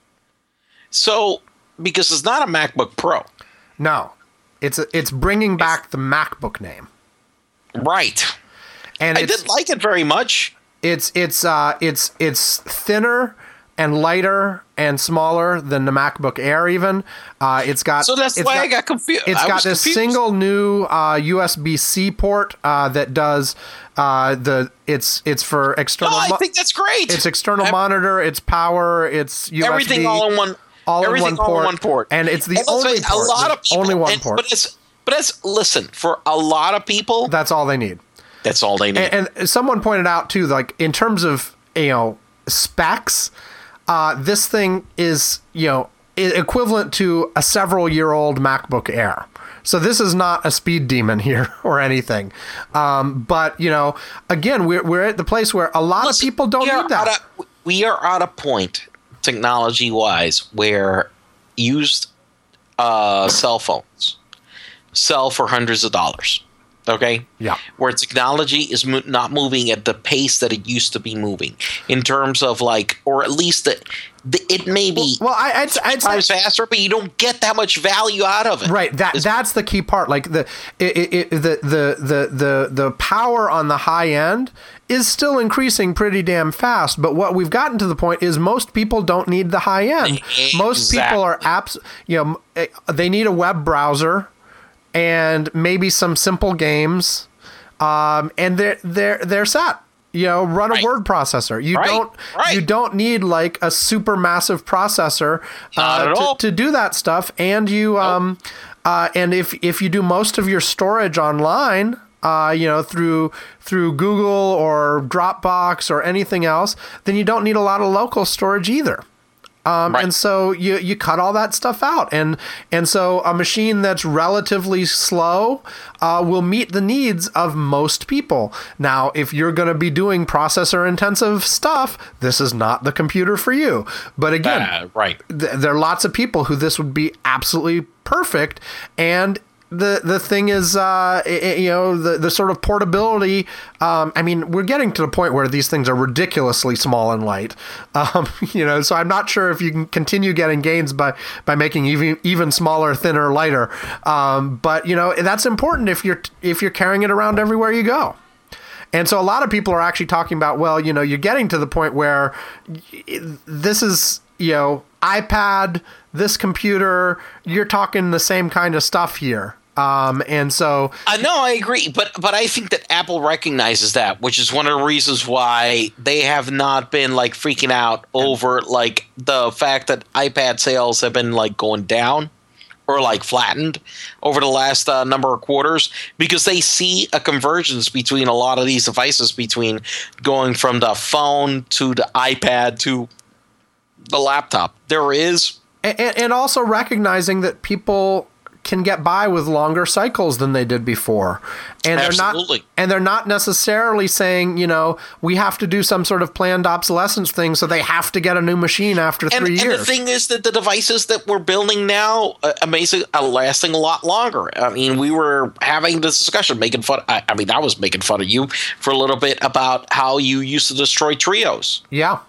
So, because it's not a MacBook Pro. No, it's a, it's bringing back the MacBook name, Right. and I it's, didn't like it very much. It's it's uh it's it's thinner and lighter and smaller than the MacBook Air even. Uh, it's got So that's it's why I got confused. It's I got was this confused. single new uh, U S B C port uh, that does uh, the it's it's for No, external. I mo- think that's great. it's external I- monitor. It's power. It's U S B. Everything all in one. all in everything one all port, in one port. and it's the And let's only face it, port. A lot of There's people, only one and- port. But it's but it's listen for a lot of people. That's all they need. That's all they need. And, and someone pointed out too, like in terms of you know specs, uh, this thing is you know i- equivalent to a several-year-old MacBook Air. So this is not a speed demon here or anything. Um, but you know, again, we're we're at the place where a lot Listen, of people don't we are need that. at a- we are at a point, technology-wise, where used uh, cell phones sell for hundreds of dollars. Okay? Yeah. Where technology is mo- not moving at the pace that it used to be moving in terms of like, or at least the, the, it may be Well, I, I'd, I'd say, times faster, but you don't get that much value out of it. right. That It's- that's the key part. Like the it, it, it, the, the the the the power on the high end is still increasing pretty damn fast. But what we've gotten to the point is most people don't need the high end. Most people are apps. You know, eh, they need a web browser and maybe some simple games, um, and they're they're they're set. You know, run a Right. word processor. You Right. don't Right. you don't need like a super massive processor Not uh, at to, all. to do that stuff. And you um uh and if if you do most of your storage online, uh you know through through Google or Dropbox or anything else, then you don't need a lot of local storage either. Um, Right. And so you you cut all that stuff out, and and so a machine that's relatively slow uh, will meet the needs of most people. Now, if you're going to be doing processor intensive stuff, this is not the computer for you. But again, Uh, right. th- there are lots of people who this would be absolutely perfect, and the the thing is, uh, i- i- you know, the the sort of portability. Um, I mean, we're getting to the point where these things are ridiculously small and light. Um, you know, so I'm not sure if you can continue getting gains by by making even even smaller, thinner, lighter. Um, but you know, that's important if you're if you're carrying it around everywhere you go. And so a lot of people are actually talking about, well, you know, you're getting to the point where this is, you know, iPad, this computer, you're talking the same kind of stuff here. Um, and so, Uh, no, I agree, but but I think that Apple recognizes that, which is one of the reasons why they have not been like freaking out over like the fact that iPad sales have been like going down or like flattened over the last uh, number of quarters, because they see a convergence between a lot of these devices, between going from the phone to the iPad to the laptop. There is. and, and also recognizing that people can get by with longer cycles than they did before, and they're Absolutely. not and they're not necessarily saying, you know, we have to do some sort of planned obsolescence thing, so they have to get a new machine after And, three and years. the thing is that the devices that we're building now, uh, amazing, are lasting a lot longer. I mean, we were having this discussion, making fun. I, I mean, I was making fun of you for a little bit about how you used to destroy Trios. yeah,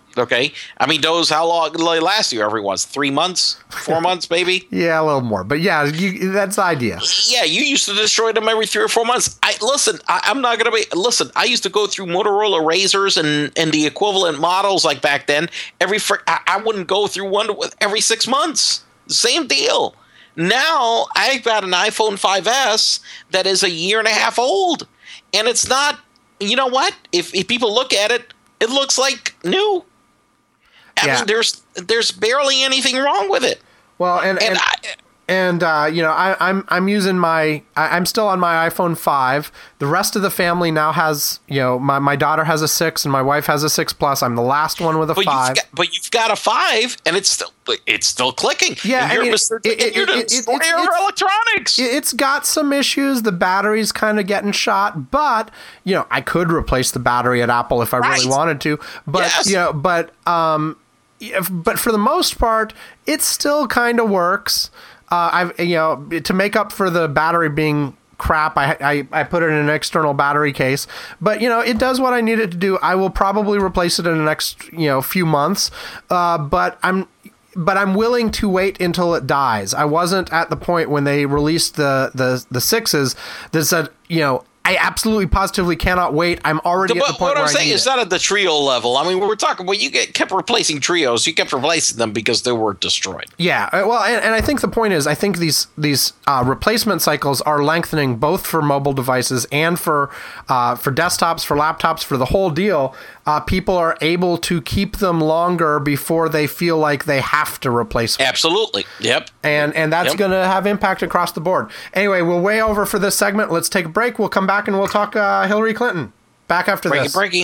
Okay, I mean, those how long did they last you? Everyone's three months, four months, maybe. Yeah, a little more, but yeah, you, that's the idea. Yeah, you used to destroy them every three or four months. I listen. I, I'm not gonna be. Listen, I used to go through Motorola Razors and and the equivalent models like back then. Every fr- I, I wouldn't go through one with every six months. Same deal. Now I've got an iPhone five S that is a year and a half old, and it's not. You know what? If if people look at it, it looks like new. I Yeah. mean, there's there's barely anything wrong with it. Well, and And and, I, and uh, you know, I, I'm I'm using my I, I'm still on my iPhone five. The rest of the family now has, you know, my, my daughter has a six and my wife has a six plus. I'm the last one with a but five. you've got, but you've got a five, and it's still it's still clicking. Yeah, and I you're mean, Mister it- it- you're the it- it- store it's- of it's- electronics. It's got some issues. The battery's kind of getting shot, but you know, I could replace the battery at Apple if I really Right. wanted to. But Yes. you know, but um, if, but for the most part, it still kind of works. Uh, I've you know to make up for the battery being crap, I, I I put it in an external battery case. But you know, it does what I need it to do. I will probably replace it in the next you know few months. Uh, but I'm. But I'm willing to wait until it dies. I wasn't at the point when they released the the the sixes that said, you know, I absolutely positively cannot wait. I'm already The- at the but point what where I'm I saying need is it. not at the trio level. I mean, we were talking. Well, you get, kept replacing trios. You kept replacing them because they were destroyed. Yeah, uh, well, and, and I think the point is, I think these these uh, replacement cycles are lengthening both for mobile devices and for uh, for desktops, for laptops, for the whole deal. Uh, people are able to keep them longer before they feel like they have to replace them. Absolutely. Yep. And and that's Yep. going to have impact across the board. Anyway, we're way over for this segment. Let's take a break. We'll come back and we'll talk uh, Hillary Clinton. Back after Breaky, this. breaky.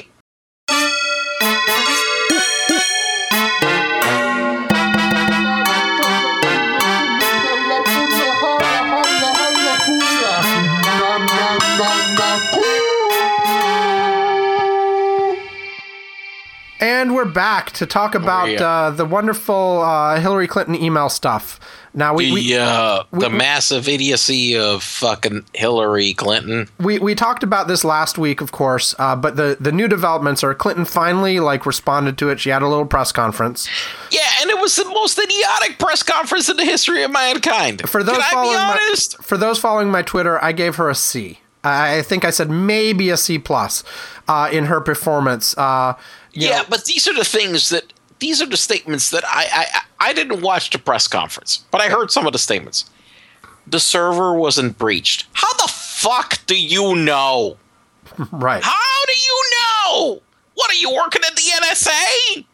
And we're back to talk about yeah. uh, the wonderful uh, Hillary Clinton email stuff. Now we The we, uh, the we- massive idiocy of fucking Hillary Clinton. we we talked about this last week, of course. Uh, but the the new developments are Clinton finally like responded to it. She had a little press conference. Yeah, and it was the most idiotic press conference in the history of mankind. For those Can I following be my, honest? for those following my Twitter, I gave her a C. I I think I said maybe a C plus uh, in her performance. Uh, you Yeah, know, but these are the things that these are the statements that I, I I didn't watch the press conference, but I heard some of the statements. The server wasn't breached. How the fuck do you know? right. How do you know? What are you working at the N S A?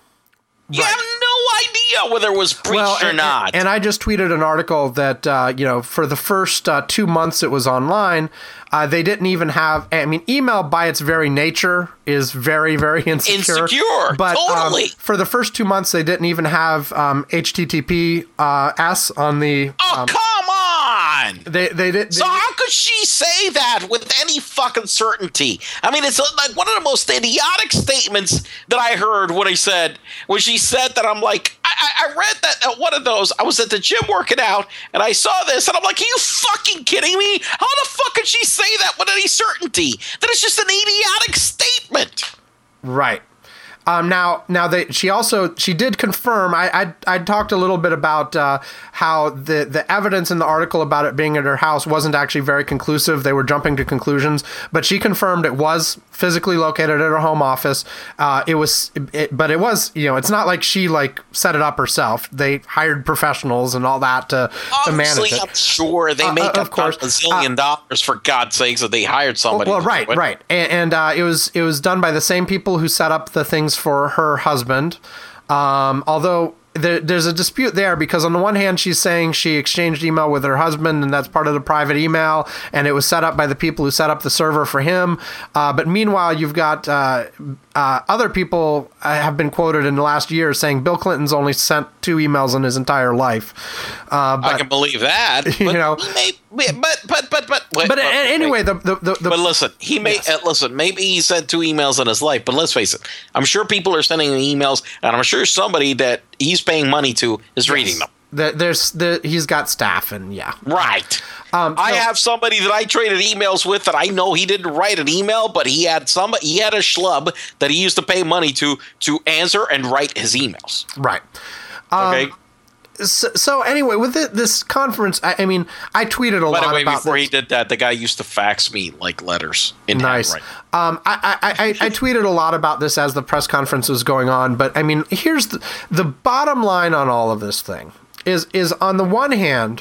You Right. have no idea whether it was breached or and, not. And I just tweeted an article that, uh, you know, for the first uh, two months it was online, uh, they didn't even have, I mean, email by its very nature is very, very insecure. Insecure, but, um, totally. for the first two months, they didn't even have um, H T T P uh, S on the. oh, um, come on! they they did. So how could she say that with any fucking certainty? I mean, it's like one of the most idiotic statements that I heard when I said, when she said that. I'm like, I, I I read that at one of those. I was at the gym working out, and I saw this, and I'm like, are you fucking kidding me? How the fuck could she say that with any certainty? That it's just an idiotic statement. Right. Um, now, now they, she also she did confirm. I I, I talked a little bit about uh, how the the evidence in the article about it being at her house wasn't actually very conclusive. They were jumping to conclusions, but she confirmed it was physically located at her home office. Uh, it was, it, but it was, you know, it's not like she like set it up herself. They hired professionals and all that to, to manage Obviously, it. I'm sure they Uh, make uh, of a course. zillion dollars for God's sakes that they hired somebody. Well, to right, do it. right, and, and uh, it was it was done by the same people who set up the things for her husband. Um, although there, there's a dispute there because on the one hand she's saying she exchanged email with her husband and that's part of the private email and it was set up by the people who set up the server for him. Uh, but meanwhile, you've got uh, uh, other people uh, have been quoted in the last year saying Bill Clinton's only sent two emails in his entire life. Uh, but, I can believe that. But You know- he may, but but but but wait, but wait, a- wait. anyway, the the, the, the But listen, he may Yes. uh, listen. Maybe he sent two emails in his life, but let's face it. I'm sure people are sending him emails, and I'm sure somebody that he's paying money to is reading them. The, there's the he's got staff and yeah. Right. Um, I so- have somebody that I traded emails with that I know he didn't write an email, but he had some he had a schlub that he used to pay money to to answer and write his emails. Right. Um, Okay. So, so anyway, with the, this conference, I, I mean, I tweeted a By lot the way, about before this. he did that, the guy used to fax me like letters in Nice. handwriting. Um, I, I, I, I tweeted a lot about this as the press conference was going on, but I mean, here's the, the bottom line on all of this thing is is on the one hand,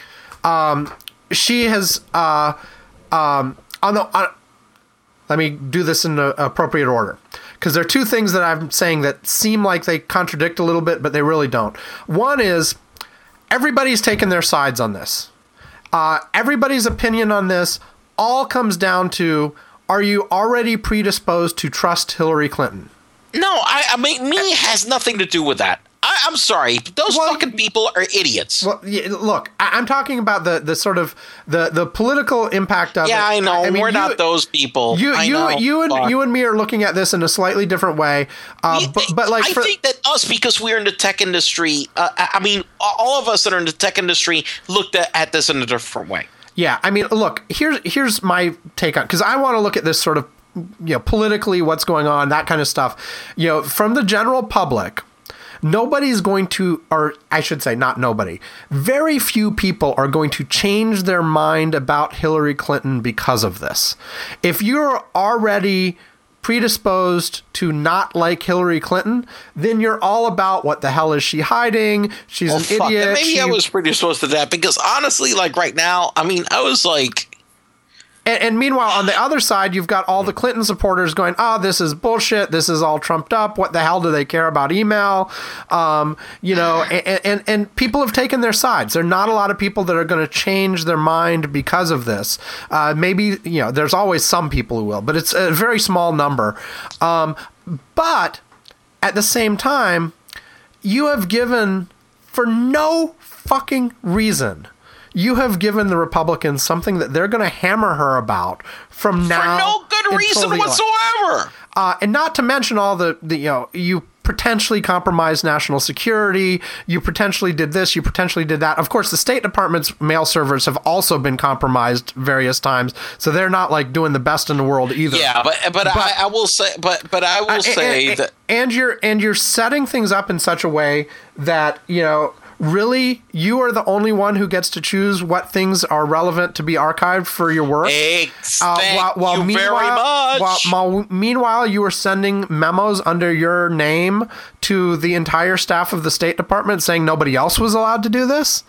um, she has uh, um, on the on, let me do this in the appropriate order. Because there are two things that I'm saying that seem like they contradict a little bit, but they really don't. One is everybody's taken their sides on this. Uh, everybody's opinion on this all comes down to, are you already predisposed to trust Hillary Clinton? No, I, I mean, me has nothing to do with that. I, I'm sorry. Those Well- fucking people are idiots. Well, yeah, look, I, I'm talking about the, the sort of the, the political impact of yeah, it. I know. mean, We're you- not those people. You, I you, know. you, and Fuck. you and me are looking at this in a slightly different way. Uh, Yeah, but, but like, I for, think that us, because we're in the tech industry, uh, I I mean, all of us that are in the tech industry looked at, at this in a different way. yeah, I mean, look, here's here's my take on, because I want to look at this sort of, you know, politically, what's going on, that kind of stuff. You know, from the general public, nobody's going to, or I should say, not nobody, very few people are going to change their mind about Hillary Clinton because of this. If you're already predisposed to not like Hillary Clinton, then you're all about what the hell is she hiding? She's Oh, an fuck. idiot. And maybe she- I was predisposed to that because honestly, like right now, I mean, I was like, And, and meanwhile, on the other side, you've got all the Clinton supporters going, "Oh, this is bullshit. This is all trumped up. What the hell do they care about email?" Um, you know, and, and and people have taken their sides. There are not a lot of people that are going to change their mind because of this. Uh, maybe, you know, there's always some people who will, but it's a very small number. Um, but at the same time, you have given, for no fucking reason, you have given the Republicans something that they're going to hammer her about from now for no good until reason the election. whatsoever. Uh, and not to mention all the, the, you know, you potentially compromised national security. You potentially did this. You potentially did that. Of course, the State Department's mail servers have also been compromised various times, so they're not like doing the best in the world either. Yeah, but but, I, I will say, but but I will Uh, say and, that. and you're and you're setting things up in such a way that, you know, really, you are the only one who gets to choose what things are relevant to be archived for your work. Ex- Uh, thank while, while you meanwhile, very much. While, while, meanwhile, you were sending memos under your name to the entire staff of the State Department saying nobody else was allowed to do this.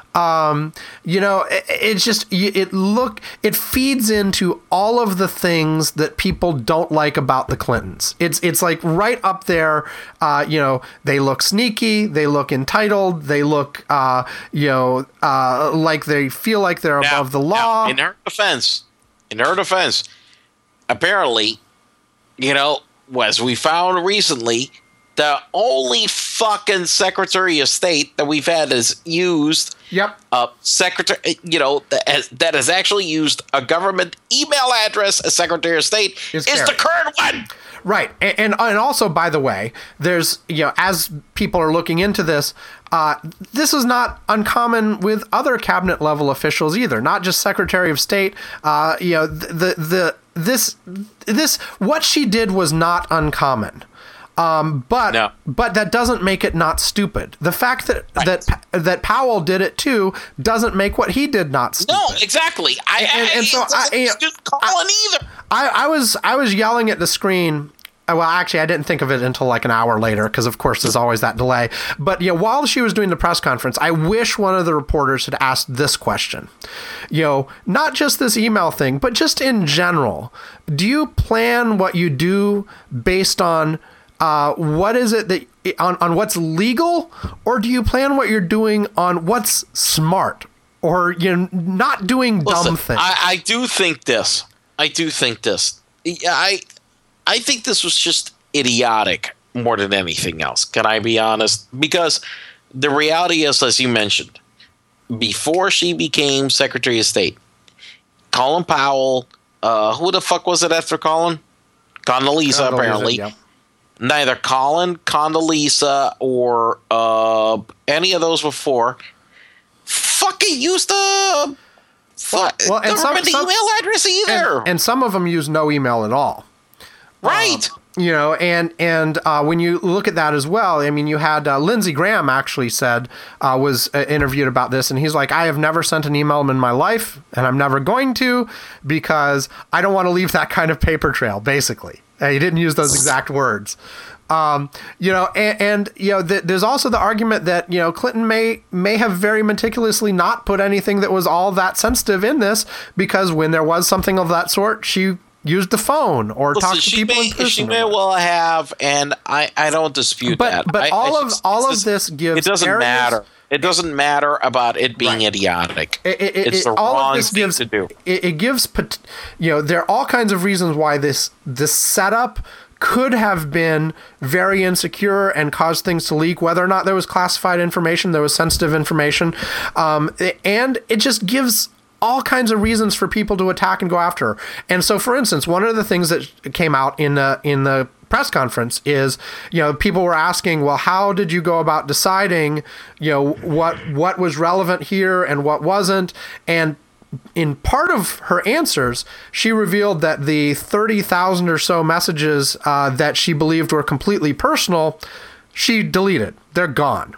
Um, you know, it, it's just, it look, it feeds into all of the things that people don't like about the Clintons. It's, it's like right up there. Uh, you know, they look sneaky, they look entitled, they look, uh, you know, uh, like they feel like they're Now- above the law. now, in her defense, in her defense, apparently, you know, as we found recently, the only fucking Secretary of State that we've had is used. Yep. Uh, secretary, you know, that has, that has actually used a government email address as Secretary of State Is is, the Kerry. current one. Right, and, and and also, by the way, there's, you know, as people are looking into this, uh, this is not uncommon with other cabinet level officials either, not just Secretary of State. Uh, you know, the, the the this this what she did was not uncommon. Um, but No. but that doesn't make it not stupid. The fact that Right. that that Powell did it too doesn't make what he did not stupid. No, exactly. I, And- I, and so it doesn't I- excuse Colin either. I, I was I was yelling at the screen. uh, Well, actually, I didn't think of it until like an hour later because, of course, there's always that delay. But you know, while she was doing the press conference, I wish one of the reporters had asked this question. You know, not just this email thing, but just in general. Do you plan what you do based on uh, what is it that on on what's legal, or do you plan what you're doing on what's smart, or you know, not doing dumb Listen, things? I, I do think this. I do think this. I I think this was just idiotic more than anything else. Can I be honest? Because the reality is, as you mentioned, before she became Secretary of State, Colin Powell, uh, who the fuck was it after Colin? Condoleezza, Condoleezza, apparently. yeah. neither Colin, Condoleezza, or uh, any of those before fucking used the fuck well, and some- government some- email address either. And, and some of them use no email at all. right. You know, and and uh, when you look at that as well, I mean, you had uh, Lindsey Graham actually said, uh, was uh, interviewed about this, and he's like, I have never sent an email in my life, and I'm never going to, because I don't want to leave that kind of paper trail, basically. Uh, he didn't use those exact words. Um, you know, and, and you know, th- there's also the argument that, you know, Clinton may may have very meticulously not put anything that was all that sensitive in this, because when there was something of that sort, she used the phone or Listen, talked to she people may, in person. She may well have, and I, I don't dispute But- that. but I- all I of- just- all it's of just- this gives It doesn't areas- matter. It doesn't matter about it being Right. idiotic. It, it, it's it, the all wrong of this thing gives, to do. It, it gives, pot- you know, there are all kinds of reasons why this this setup could have been very insecure and caused things to leak, whether or not there was classified information, there was sensitive information, um, and it just gives all kinds of reasons for people to attack and go after her. And so, for instance, one of the things that came out in the in the press conference is, you know, people were asking, well, how did you go about deciding, you know, what what was relevant here and what wasn't? And in part of her answers, she revealed that the thirty thousand or so messages uh, that she believed were completely personal, she deleted. They're gone.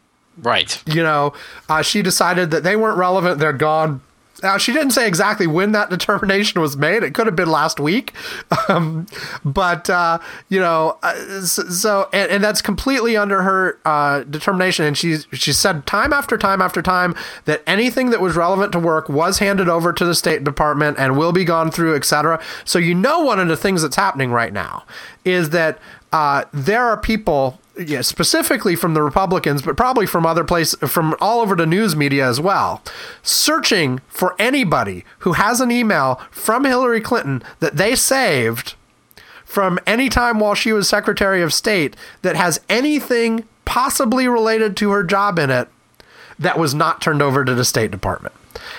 Right. You know, uh, she decided that they weren't relevant. They're gone. Now, she didn't say exactly when that determination was made. It could have been last week. Um, but, uh, you know, uh, so, so and, and that's completely under her uh, determination. And she, she said time after time after time that anything that was relevant to work was handed over to the State Department and will be gone through, et cetera. So, you know, one of the things that's happening right now is that uh, there are people, yeah, specifically from the Republicans, but probably from other places, from all over the news media as well, searching for anybody who has an email from Hillary Clinton that they saved from any time while she was Secretary of State that has anything possibly related to her job in it that was not turned over to the State Department.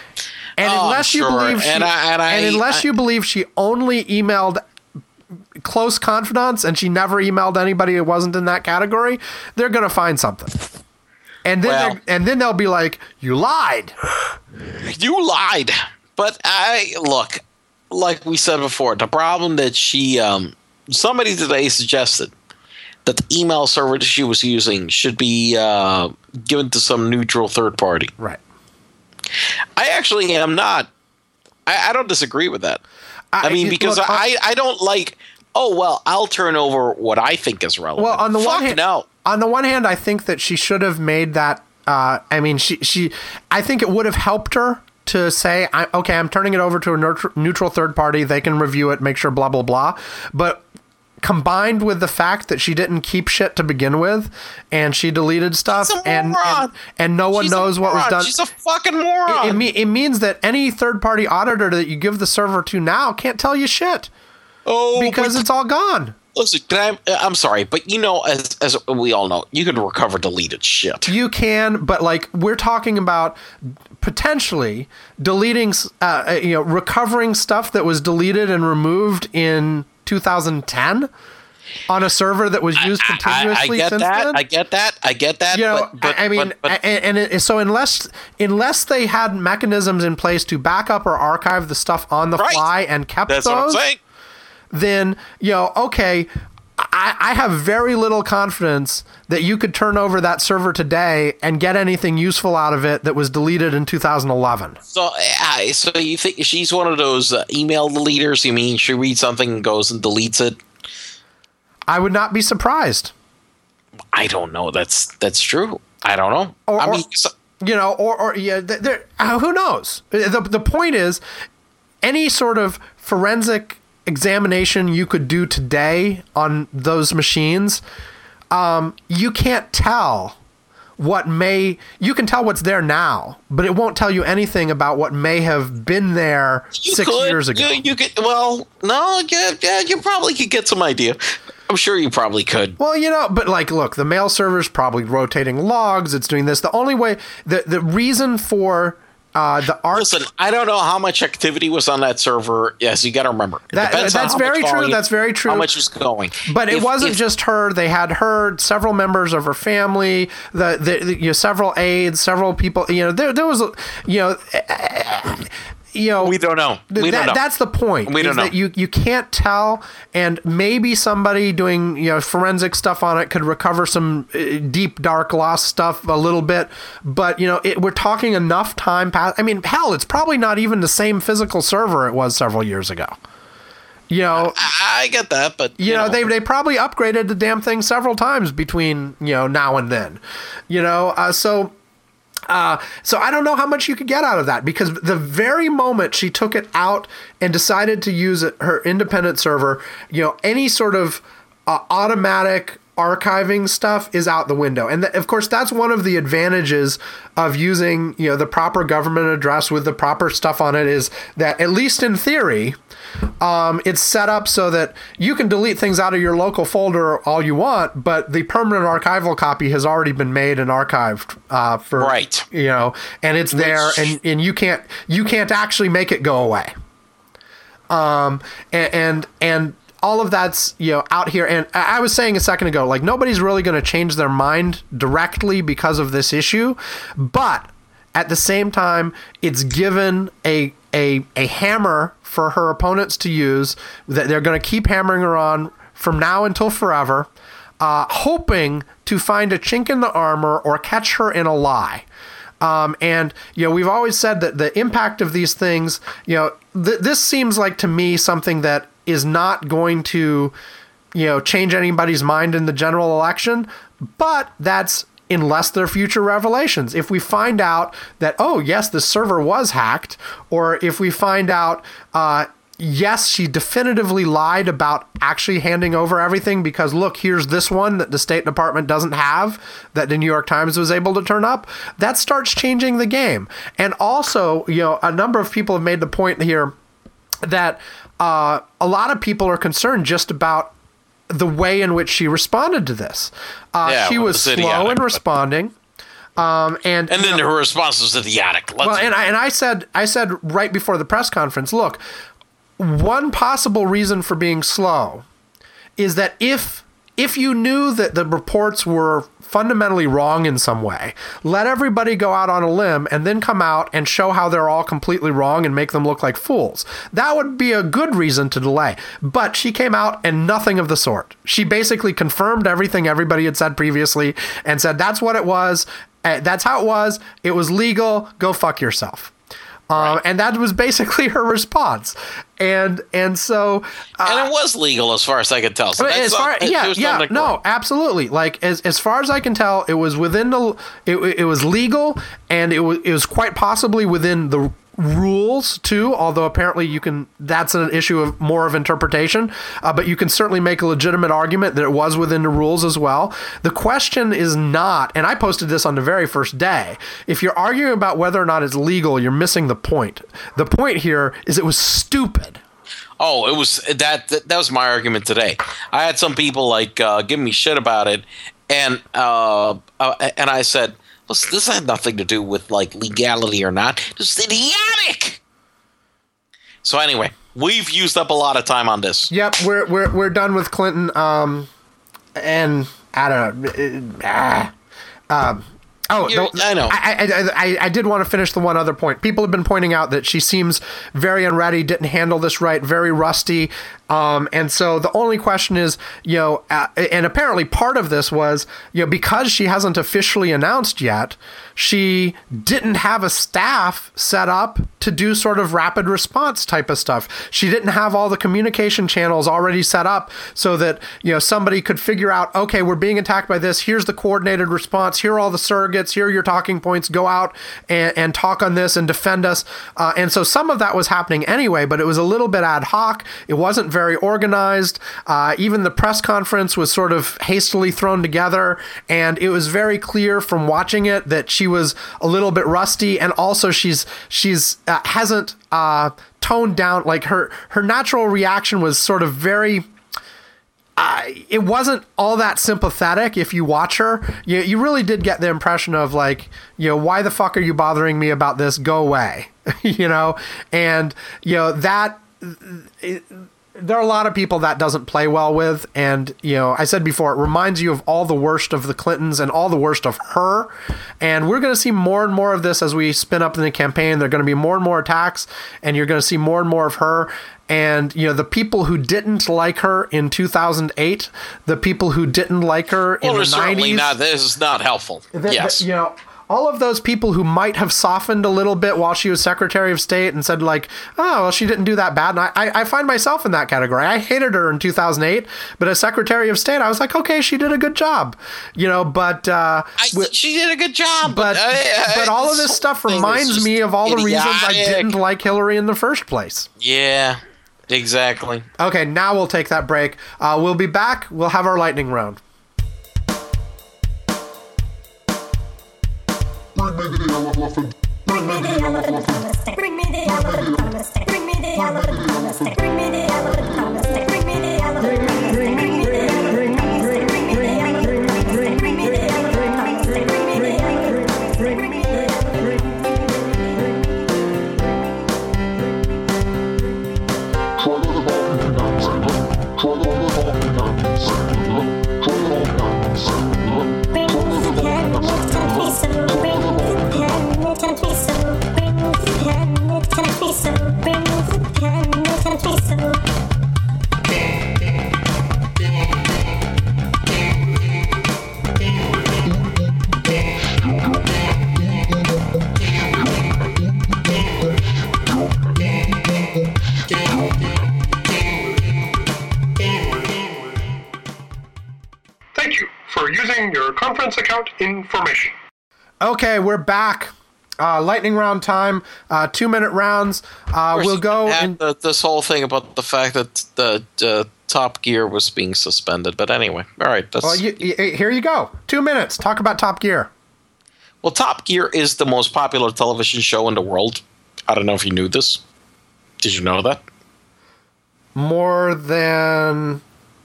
And Oh, unless you sure. believe she, And I- and I- and unless I- you believe she only emailed close confidants and she never emailed anybody who wasn't in that category, they're going to find something. And then Well- they're- and then they'll be like, you lied. You lied. But I look, like we said before, the problem that she um somebody today suggested that the email server that she was using should be uh, given to some neutral third party. Right. I actually am not. I, I don't disagree with that. I, I- mean, it- because look, I, I don't like, oh, well, I'll turn over what I think is relevant. Well, on the Fuck one hand, no. on the one hand, I think that she should have made that. Uh, I mean, she she. I think it would have helped her to say, I, "Okay, I'm turning it over to a neutral, neutral third party. They can review it, make sure, blah blah blah." But combined with the fact that she didn't keep shit to begin with, and she deleted stuff, She's a and, moron. and and no one She's a knows what was moron. done. She's a fucking moron. It, it, me- it means that any third party auditor that you give the server to now can't tell you shit oh, because but- it's all gone. Listen, can I, I'm sorry, but you know, as as we all know, you can recover deleted shit. You can, but like we're talking about potentially deleting, uh, you know, recovering stuff that was deleted and removed in two thousand ten on a server that was used I, I, I continuously get since that. then. I get that. I get that. You know, but, but, I I mean, but, but, and, and it, so unless unless they had mechanisms in place to back up or archive the stuff on the Right. fly and kept that's those, what I'm saying. then, you know, okay, I, I have very little confidence that you could turn over that server today and get anything useful out of it that was deleted in two thousand eleven. So, uh, so you think she's one of those uh, email deleters? You mean she reads something and goes and deletes it? I would not be surprised. I don't know. That's that's true. I don't know. Or, I or- mean, so, you know, or, or yeah, th- there, uh, who knows? The, the point is, any sort of forensic examination you could do today on those machines, um, you can't tell what may, you can tell what's there now, but it won't tell you anything about what may have been there you six could, years ago. You, you could. Well, no. Yeah, yeah, you probably could get some idea. I'm sure you probably could. Well, you know, but like, look, the mail server's probably rotating logs. It's doing this. The only way, the the reason for Uh, the art. Listen, I don't know how much activity was on that server. Yes, you got to remember. It That, depends on that's how very much true. volume, That's very true. How much was going? But it If- wasn't if- just her. They had her, several members of her family, the, the, the you know, several aides, several people. You know, there there was, you know, you know, We don't know. We that, don't know. That's the point. We don't is know. That you you can't tell, and maybe somebody doing you know forensic stuff on it could recover some uh, deep dark lost stuff a little bit. But you know, it, we're talking enough time past. I mean, hell, it's probably not even the same physical server it was several years ago. You know, I, I get that, but you, know, they they probably upgraded the damn thing several times between you know now and then. You know, uh, so. Uh, so I don't know how much you could get out of that, because the very moment she took it out and decided to use it, her independent server, you know, any sort of uh, automatic archiving stuff is out the window. And th- of course, that's one of the advantages of using, you know, the proper government address with the proper stuff on it, is that at least in theory, um, it's set up so that you can delete things out of your local folder all you want, but the permanent archival copy has already been made and archived uh, for, Right. you know, and it's there, Which- and, and you can't you can't actually make it go away. Um, and, and and all of that's you know out here, and I I was saying a second ago, like nobody's really going to change their mind directly because of this issue, but at the same time, it's given a a a hammer for her opponents to use that they're going to keep hammering her on from now until forever, uh, hoping to find a chink in the armor or catch her in a lie. Um, and, you know, we've always said that the impact of these things, you know, th- this seems like to me something that is not going to, you know, change anybody's mind in the general election, but that's unless there are future revelations. If we find out that, oh, yes, the server was hacked, or if we find out, uh, yes, she definitively lied about actually handing over everything because, look, here's this one that the State Department doesn't have that the New York Times was able to turn up, that starts changing the game. And also, you know, a number of people have made the point here that uh, a lot of people are concerned just about the way in which she responded to this. Uh, Yeah, she well, was it's slow idiotic, in but- responding. Um, and And you then know, her response was idiotic. Let's well, and I, and I said, I said right before the press conference, look, one possible reason for being slow is that if if you knew that the reports were fundamentally wrong in some way, let everybody go out on a limb and then come out and show how they're all completely wrong and make them look like fools. That would be a good reason to delay. But she came out and nothing of the sort. She basically confirmed everything everybody had said previously and said that's what it was. Uh, that's how it was. It was legal. Go fuck yourself. Um, Right. And that was basically her response. And and so uh, and it was legal as far as I could tell. So but that's as far, not, yeah, there's yeah, nothing no, wrong. absolutely. Like as as far as I can tell, it was within the, it, it was legal, and it was it was quite possibly within the rules too. Although apparently you can, that's an issue of more of interpretation. Uh, but you can certainly make a legitimate argument that it was within the rules as well. The question is not, and I posted this on the very first day. If you're arguing about whether or not it's legal, you're missing the point. The point here is it was stupid. Oh, it was that, that. That was my argument today. I had some people like uh, give me shit about it, and uh, uh, and I said, "Listen, this had nothing to do with like legality or not. It's idiotic." So anyway, we've used up a lot of time on this. Yep, we're we're we're done with Clinton. Um, and I don't know. uh, ah, um, oh, You're- the- I know. I, I I I did want to finish the one other point. People have been pointing out that she seems very unready, didn't handle this right, very rusty. Um, and so the only question is, you know, uh, and apparently part of this was, you know, because she hasn't officially announced yet, she didn't have a staff set up to do sort of rapid response type of stuff. She didn't have all the communication channels already set up so that, you know, somebody could figure out, okay, we're being attacked by this. Here's the coordinated response. Here are all the surrogates. Here are your talking points. Go out and, and talk on this and defend us. Uh, and so some of that was happening anyway, but it was a little bit ad hoc. It wasn't very organized. Uh, even the press conference was sort of hastily thrown together, and it was very clear from watching it that she was a little bit rusty, and also she's she's uh, hasn't uh, toned down. Like her her natural reaction was sort of very. I, it wasn't all that sympathetic. If you watch her, you, you really did get the impression of like, you know, why the fuck are you bothering me about this? Go away, you know? And, you know, that... It, there are a lot of people that doesn't play well with, and you know, I said before, it reminds you of all the worst of the Clintons and all the worst of her, and we're going to see more and more of this as we spin up in the campaign. There are going to be more and more attacks, and you're going to see more and more of her. And you know, the people who didn't like her in two thousand eight, the people who didn't like her well, in the certainly nineties, not. This is not helpful. the, yes, the, you know. All of those people who might have softened a little bit while she was Secretary of State and said like, oh, well, she didn't do that bad. And I, I, I find myself in that category. I hated her in two thousand eight, but as Secretary of State, I was like, okay, she did a good job, you know, but, uh, I, she did a good job, but, but, uh, but all of this stuff reminds me of all the reasons I didn't like Hillary in the first place. Yeah, exactly. Okay. Now we'll take that break. Uh, we'll be back. We'll have our lightning round. Bring me the elephant. Bring me the elephant on the stick. Bring me the elephant on the stick. Bring me the elephant on the stick. Bring me the elephant on the stick. Bring me the elephant on the stick. Bring me the elephant on the stick. Bring me the elephant on the stick. Bring me the elephant on the stick. Bring me the elephant on the stick. Bring me the Thank you for using your conference account information. Okay, we're back. Uh, lightning round time. Uh, two minute rounds. Uh, we'll go. And In- the, this whole thing about the fact that the uh, Top Gear was being suspended, but anyway, all right. That's, well, you, you, here you go. Two minutes. Talk about Top Gear. well, Top Gear is the most popular television show in the world. I don't know if you knew this. Did you know that? More than,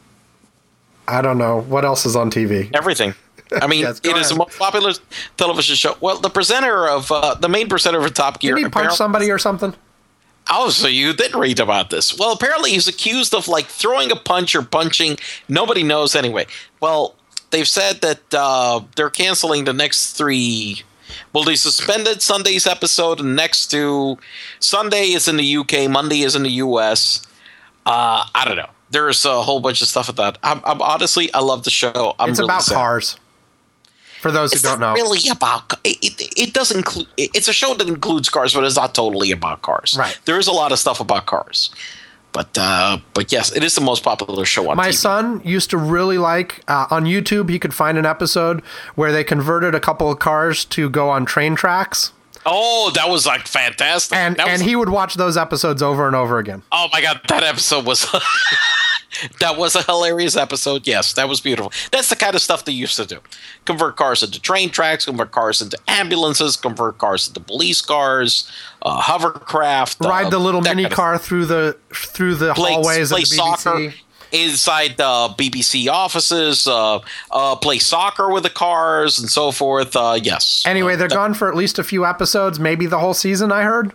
I don't know, what else is on T V? Everything. I mean, Yes, go it is ahead. the most popular television show. Well, the presenter of uh, the main presenter of Top Gear. Did he punch apparently- somebody or something? Oh, so you didn't read about this? Well, apparently he's accused of like throwing a punch or punching. Nobody knows anyway. Well, they've said that uh, they're canceling the next three. Well, they suspended Sunday's episode, and next two, Sunday is in the U K, Monday is in the U S. Uh, I don't know. There's a whole bunch of stuff with that. I'm, I'm honestly, I love the show. I'm It's really about sad. cars. For those who It's don't not know. really about it, it, it does include it's a show that includes cars, but it's not totally about cars. Right. There is a lot of stuff about cars. But uh, but yes, it is the most popular show on My T V. son used to really like, uh, on YouTube, he could find an episode where they converted a couple of cars to go on train tracks. Oh, that was like fantastic. And That was- and he would watch those episodes over and over again. Oh my god, that episode was that was a hilarious episode. Yes, that was beautiful. That's the kind of stuff they used to do. Convert cars into train tracks, convert cars into ambulances, convert cars into police cars, uh, hovercraft. Ride uh, the little that mini kind of- car through the through the play, hallways play of the B B C. soccer inside the B B C offices, uh, uh, play soccer with the cars and so forth. Uh, yes. Anyway, Uh, they're that- gone for at least a few episodes, maybe the whole season, I heard.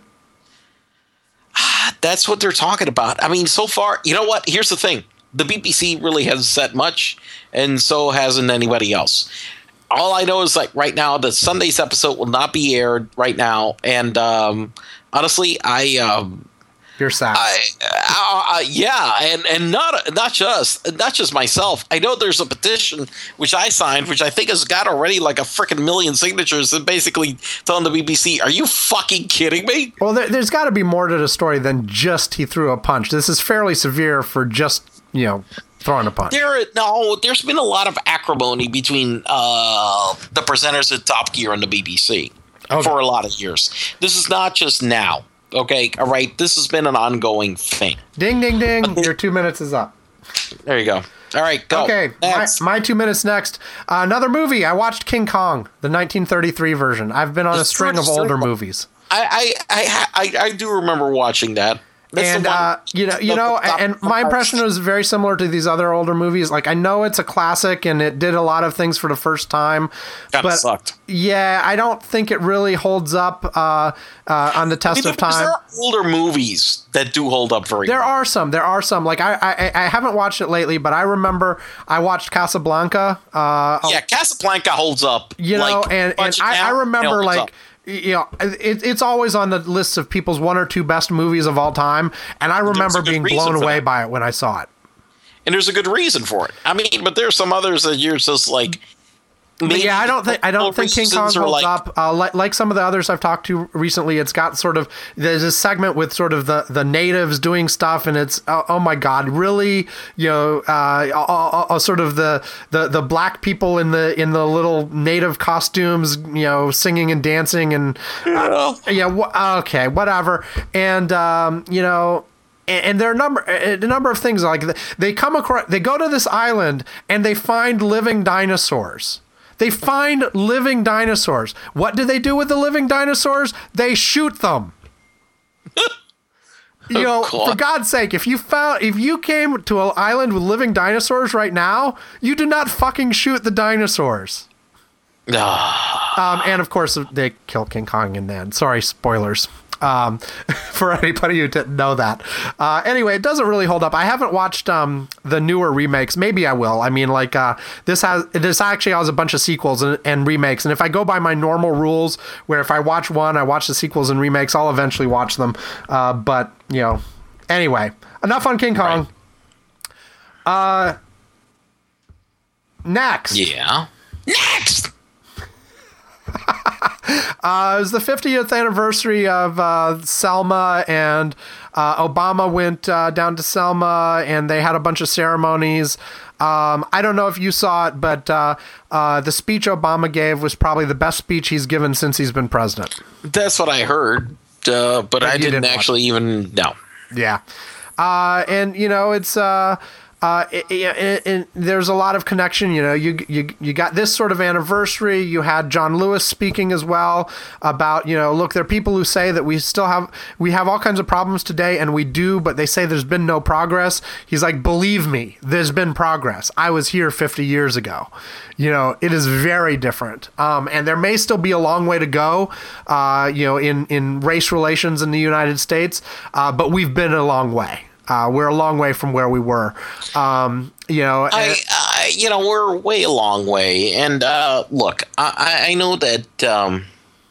That's what they're talking about. I mean, so far, you know what? Here's the thing. The B B C really hasn't said much, and so hasn't anybody else. All I know is, like, right now, the Sunday's episode will not be aired right now, and um, honestly, I... Um, You're sad. I, uh, uh, yeah, and and not not just not just myself. I know there's a petition which I signed, which I think has got already like a freaking million signatures, and basically telling the B B C, "Are you fucking kidding me?" well, there, there's got to be more to the story than just he threw a punch. This is fairly severe for just, you know, throwing a punch. There, no, there's been a lot of acrimony between uh, the presenters at Top Gear and the B B C Okay. for a lot of years. This is not just now. Okay, all right. This has been an ongoing thing. Ding, ding, ding. Your two minutes is up. There you go. All right, go. Okay, my, Next. my two minutes next. Uh, another movie. I watched King Kong, the nineteen thirty-three version. I've been on a The string of first older one. movies. I, I, I, I, I do remember watching that. That's and the one, uh, you know, you the- know, the- and the my parts. impression was very similar to these other older movies. Like, I know it's a classic and it did a lot of things for the first time, Kinda but sucked. yeah, I don't think it really holds up uh, uh, on the test I mean, of time. There are older movies that do hold up very There well. are some. There are some. Like I, I, I haven't watched it lately, but I remember I watched Casablanca. Uh, Yeah, Casablanca holds up. you know, like, and, and budget I, I down, it remember holds like. up. You know, it, it's always on the lists of people's one or two best movies of all time, and I remember a good being reason blown for away that. by it when I saw it. And there's a good reason for it. I mean, but there's some others that you're just like. But maybe yeah, I don't think I don't think King Kong reasons holds are like, up. Uh, like, like some of the others I've talked to recently, it's got sort of there's a segment with sort of the, the natives doing stuff, and it's oh, oh my god, really, you know, uh, uh, uh, sort of the, the, the black people in the in the little native costumes, you know, singing and dancing, and uh, yeah, wh- okay, whatever, and um, you know. And there are a number, a number of things like they come across. They go to this island and they find living dinosaurs. They find living dinosaurs. What do they do with the living dinosaurs? They shoot them. You know, God. for God's sake, if you found, if you came to an island with living dinosaurs right now, you do not fucking shoot the dinosaurs. Ah. Um, and of course, they kill King Kong in the end. Sorry, spoilers. Um, for anybody who didn't know that. Uh, anyway, it doesn't really hold up. I haven't watched um, the newer remakes. Maybe I will. I mean, like uh, this has this actually has a bunch of sequels and, and remakes. And if I go by my normal rules, where if I watch one, I watch the sequels and remakes, I'll eventually watch them. Uh, but you know, anyway, enough on King Kong. Right. Uh, next, Yeah. Next. Uh, it was the fiftieth anniversary of uh, Selma, and uh, Obama went uh, down to Selma, and they had a bunch of ceremonies. Um, I don't know if you saw it, but uh, uh, the speech Obama gave was probably the best speech he's given since he's been president. That's what I heard, uh, but I you didn't, didn't watch actually even know. Yeah. Uh, and, you know, it's... Uh, Uh, it, it, it, there's a lot of connection. You know, you you you got this sort of anniversary. You had John Lewis speaking as well about, you know, look, there are people who say that we still have we have all kinds of problems today, and we do, but they say there's been no progress. He's like, believe me, there's been progress. I was here fifty years ago. You know, it is very different, um, and there may still be a long way to go. Uh, you know, in in race relations in the United States, uh, but we've been a long way. Uh, we're a long way from where we were, um, you know. I, I, you know, we're way a long way. And uh, look, I, I know that. Um,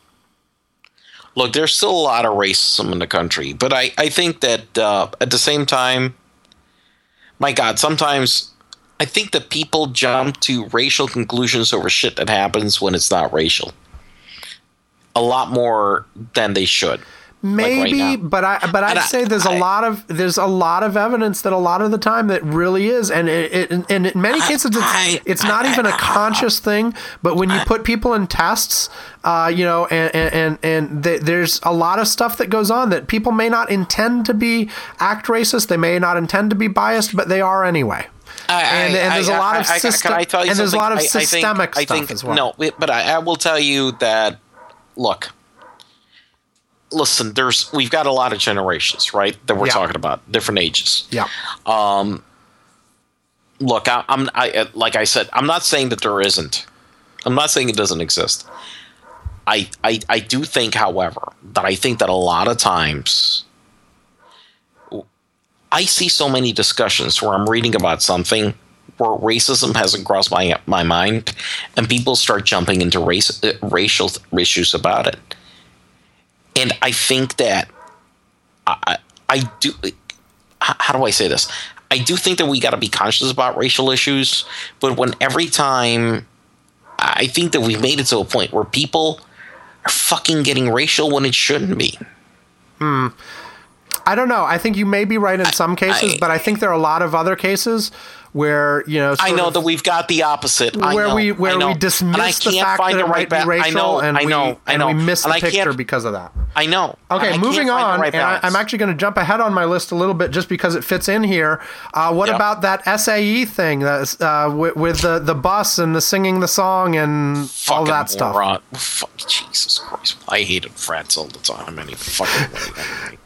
look, there's still a lot of racism in the country, but I, I think that uh, at the same time, my God, sometimes I think that people jump to racial conclusions over shit that happens when it's not racial. A lot more than they should. Maybe, like right but I but I'd I, say there's I, a lot of there's a lot of evidence that a lot of the time that really is, and it, it, and in many cases it's I, it's not I, even a I, conscious thing. But when you put people in tests, uh, you know, and and and th- there's a lot of stuff that goes on that people may not intend to be act racist, they may not intend to be biased, but they are anyway. I, and, and there's I, a lot of I, I, system, can I tell you and there's a something? lot of I, systemic I think, stuff I think, as well. No, but I, I will tell you that. Look. Listen, there's we've got a lot of generations, right? That we're Yeah. talking about, different ages. Yeah. Um. Look, I, I'm I like I said, I'm not saying that there isn't. I'm not saying it doesn't exist. I I I do think, however, that I think that a lot of times I see so many discussions where I'm reading about something where racism hasn't crossed my my mind, and people start jumping into race uh, racial issues about it. And I think that I, I do. How do I say this? I do think that we got to be conscious about racial issues, but when every time, I think that we've made it to a point where people are fucking getting racial when it shouldn't be. Hmm. I don't know. I think you may be right in some cases, I, but I think there are a lot of other cases where, you know, I know of, that we've got the opposite. I where know, we where I know. we dismiss the fact find that it it right might be back. racial, I know, and I know, we I and know. we miss And the I picture can't- because of that. I know. Okay, I moving can't find on, the right and I, balance. I'm actually going to jump ahead on my list a little bit just because it fits in here. Uh, what Yep. about that S A E thing that's, uh, with, with the, the bus and the singing the song and Fucking all that stuff? moron. Fuck, Jesus Christ. I hated frats all the time. Any fucking way. Anyway.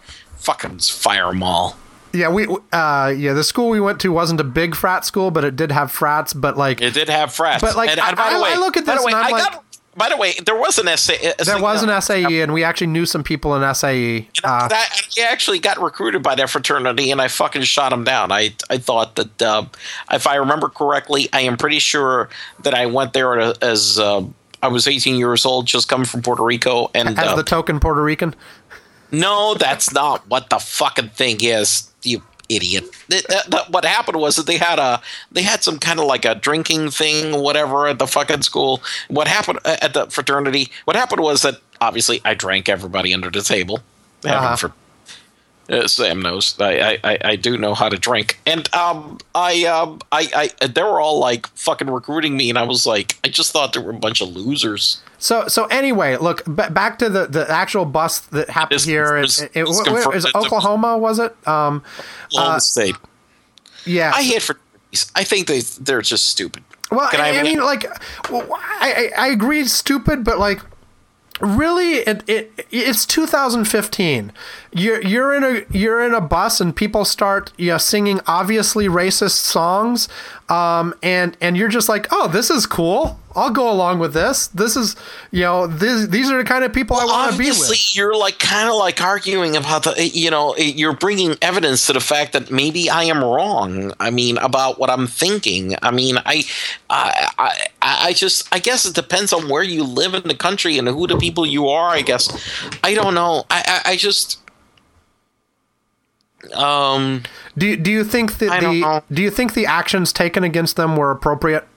fucking fire them all. Yeah, we uh, yeah, the school we went to wasn't a big frat school, but it did have frats. But like, It did have frats. But, like, and, I- and by the I- way, I look at by the this way, and I'm I like- got, by the way, there was an S A E. there was an S A E, and we actually knew some people in S A E. Uh, that, I actually got recruited by that fraternity, and I fucking shot him down. I I thought that uh, if I remember correctly, I am pretty sure that I went there as uh, I was eighteen years old, just coming from Puerto Rico, and as uh, the token Puerto Rican. no, that's not what the fucking thing is, you idiot. Th- th- th- what happened was that they had a they had some kind of like a drinking thing, whatever, at the fucking school. What happened uh, at the fraternity? What happened was that obviously I drank everybody under the table. Uh-huh. Having for uh, Sam knows I, I, I do know how to drink, and um I um I, I they were all like fucking recruiting me, and I was like, I just thought they were a bunch of losers. So so anyway, look b- back to the, the actual bust that happened It's- here. it's- It, it, it's where- where- confirmed is that the- Oklahoma? Was it? Um, Oklahoma State. yeah. I hate fraternities. I think they they're just stupid. Well, Can I, have I an- mean, like, well, I, I I agree, it's stupid, but like, really, it, it it's two thousand fifteen. You're you're in a you're in a bus and people start you know, singing obviously racist songs, um, and and you're just like, oh, this is cool. I'll go along with this. This is you know this, these are the kind of people I want to be Obviously, with. you're like kind of like arguing about the, you know, you're bringing evidence to the fact that maybe I am wrong. I mean, about what I'm thinking. I mean, I, I, I, I just, I guess it depends on where you live in the country and who the people you are. I guess, I don't know. I, I, I just, um, Do you- do you think that I don't the know. do you think the actions taken against them were appropriate?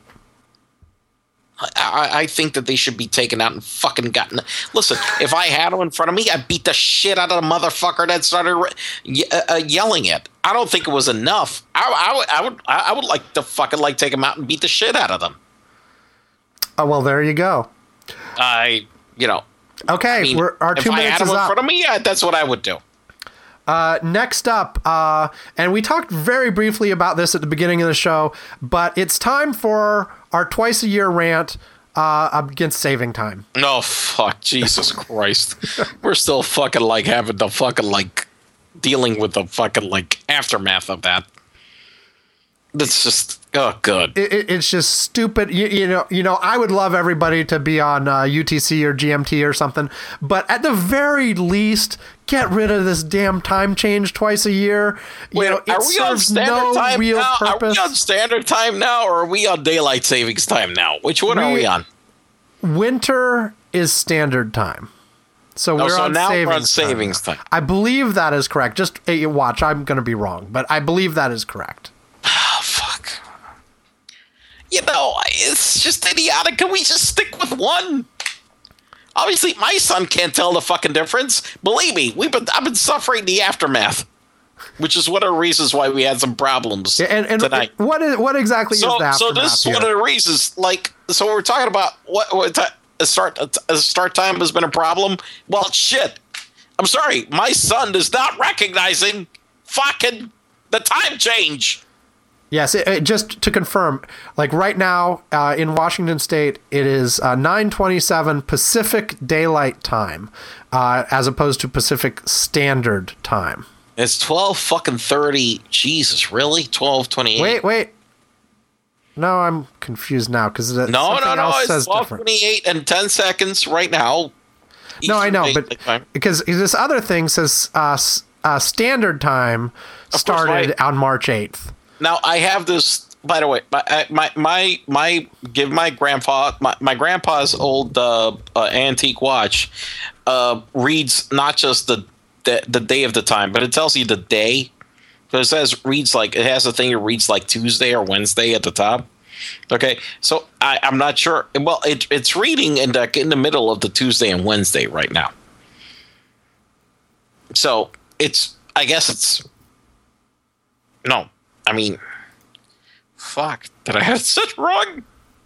I, I think that they should be taken out and fucking gotten. Listen, if I had them in front of me, I'd beat the shit out of the motherfucker that started re- ye- uh, uh, yelling it. I don't think it was enough. I, I, would- I would, I would like to fucking like take them out and beat the shit out of them. Oh well, there you go. I, you know, Okay, I mean, we're, our if two I minutes had them is in up. front of me, yeah, that's what I would do. Uh, next up, uh, and we talked very briefly about this at the beginning of the show, but it's time for our twice a year rant uh, against Saving Time. No, fuck, Jesus Christ. We're still fucking like having the fucking like dealing with the fucking like aftermath of that. That's just, oh, good. It, it, it's just stupid. You, you know, you know. I would love everybody to be on uh, U T C or G M T or something, but at the very least, get rid of this damn time change twice a year. You Wait, know, it are we on serves standard no time real now? purpose. Are we on standard time now, or are we on daylight savings time now? Which one are We- we on? Winter is standard time. So Oh, we're so on now savings we're on time savings now. time. I believe that is correct. Just hey, you watch. I'm going to be wrong, but I believe that is correct. Oh, fuck. You know, it's just idiotic. Can we just stick with one? Obviously, my son can't tell the fucking difference. Believe me, we've been I've been suffering the aftermath, which is one of the reasons why we had some problems Yeah, and and tonight. what is what exactly So, is that? so this is one of the reasons. Like, so we're talking about what, what ti- a start a start time has been a problem. Well, shit. I'm sorry, my son is not recognizing fucking the time change. Yes, it, it, just to confirm, like right now uh, in Washington State, it is uh, nine twenty-seven Pacific Daylight Time, uh, as opposed to Pacific Standard Time. It's twelve fucking thirty. Jesus, really? Twelve twenty-eight. Wait, wait. No, I'm confused now because No, no, no. It's says twelve different. twenty-eight and ten seconds right now. No, I know, Eastern but Daylight Time. because this other thing says uh, s- uh, Standard Time course, started right. on March eighth. Now I have this. By the way, my I- my my, my give my grandpa my, my grandpa's old uh, uh, antique watch uh, reads not just the, the the day of the time, but it tells you the day. So it says reads like it has a thing that reads like Tuesday or Wednesday at the top. Okay, so I, I'm not sure. Well, it, it's reading in the in the middle of the Tuesday and Wednesday right now. So it's I guess it's no. I mean, fuck, did I have such wrong?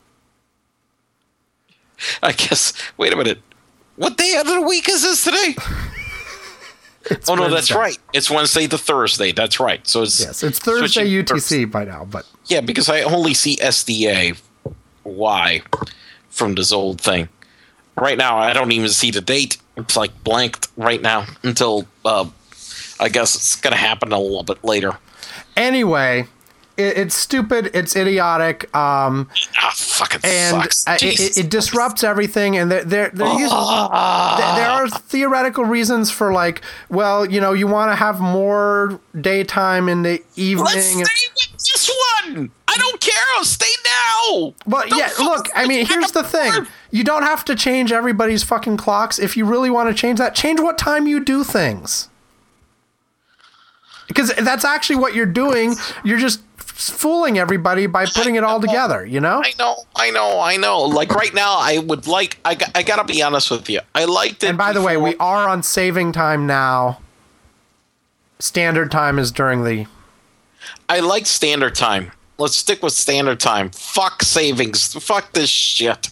I guess, wait a minute. What day of the week is this today? It's oh, no, that's Wednesday. right. It's Wednesday to Thursday. That's right. So it's Yes, it's Thursday switching U T C Thursday. by now, but Yeah, because I only see S D A Y from this old thing. Right now, I don't even see the date. It's like blanked right now until uh, I guess it's going to happen a little bit later. Anyway, it, it's stupid. It's idiotic. Um, Ah, fucking and sucks. uh, it, Jesus. it, it disrupts everything. And there, there, there, used- th- there are theoretical reasons for, like, well, you know, you want to have more daytime in the evening. Let's stay and- with this one. I don't care. I'll stay now. Well, Don't yeah, fucking look, I mean, stick here's the up thing. for- You don't have to change everybody's fucking clocks. If you really want to change that, change what time you do things. Because that's actually what you're doing. You're just fooling everybody by putting it all together, you know? I know, I know, I know. Like right now, I would like. I, got- I gotta be honest with you. I liked it. And by the way, before- we are on saving time now. Standard time is during the... I like standard time. Let's stick with standard time. Fuck savings. Fuck this shit.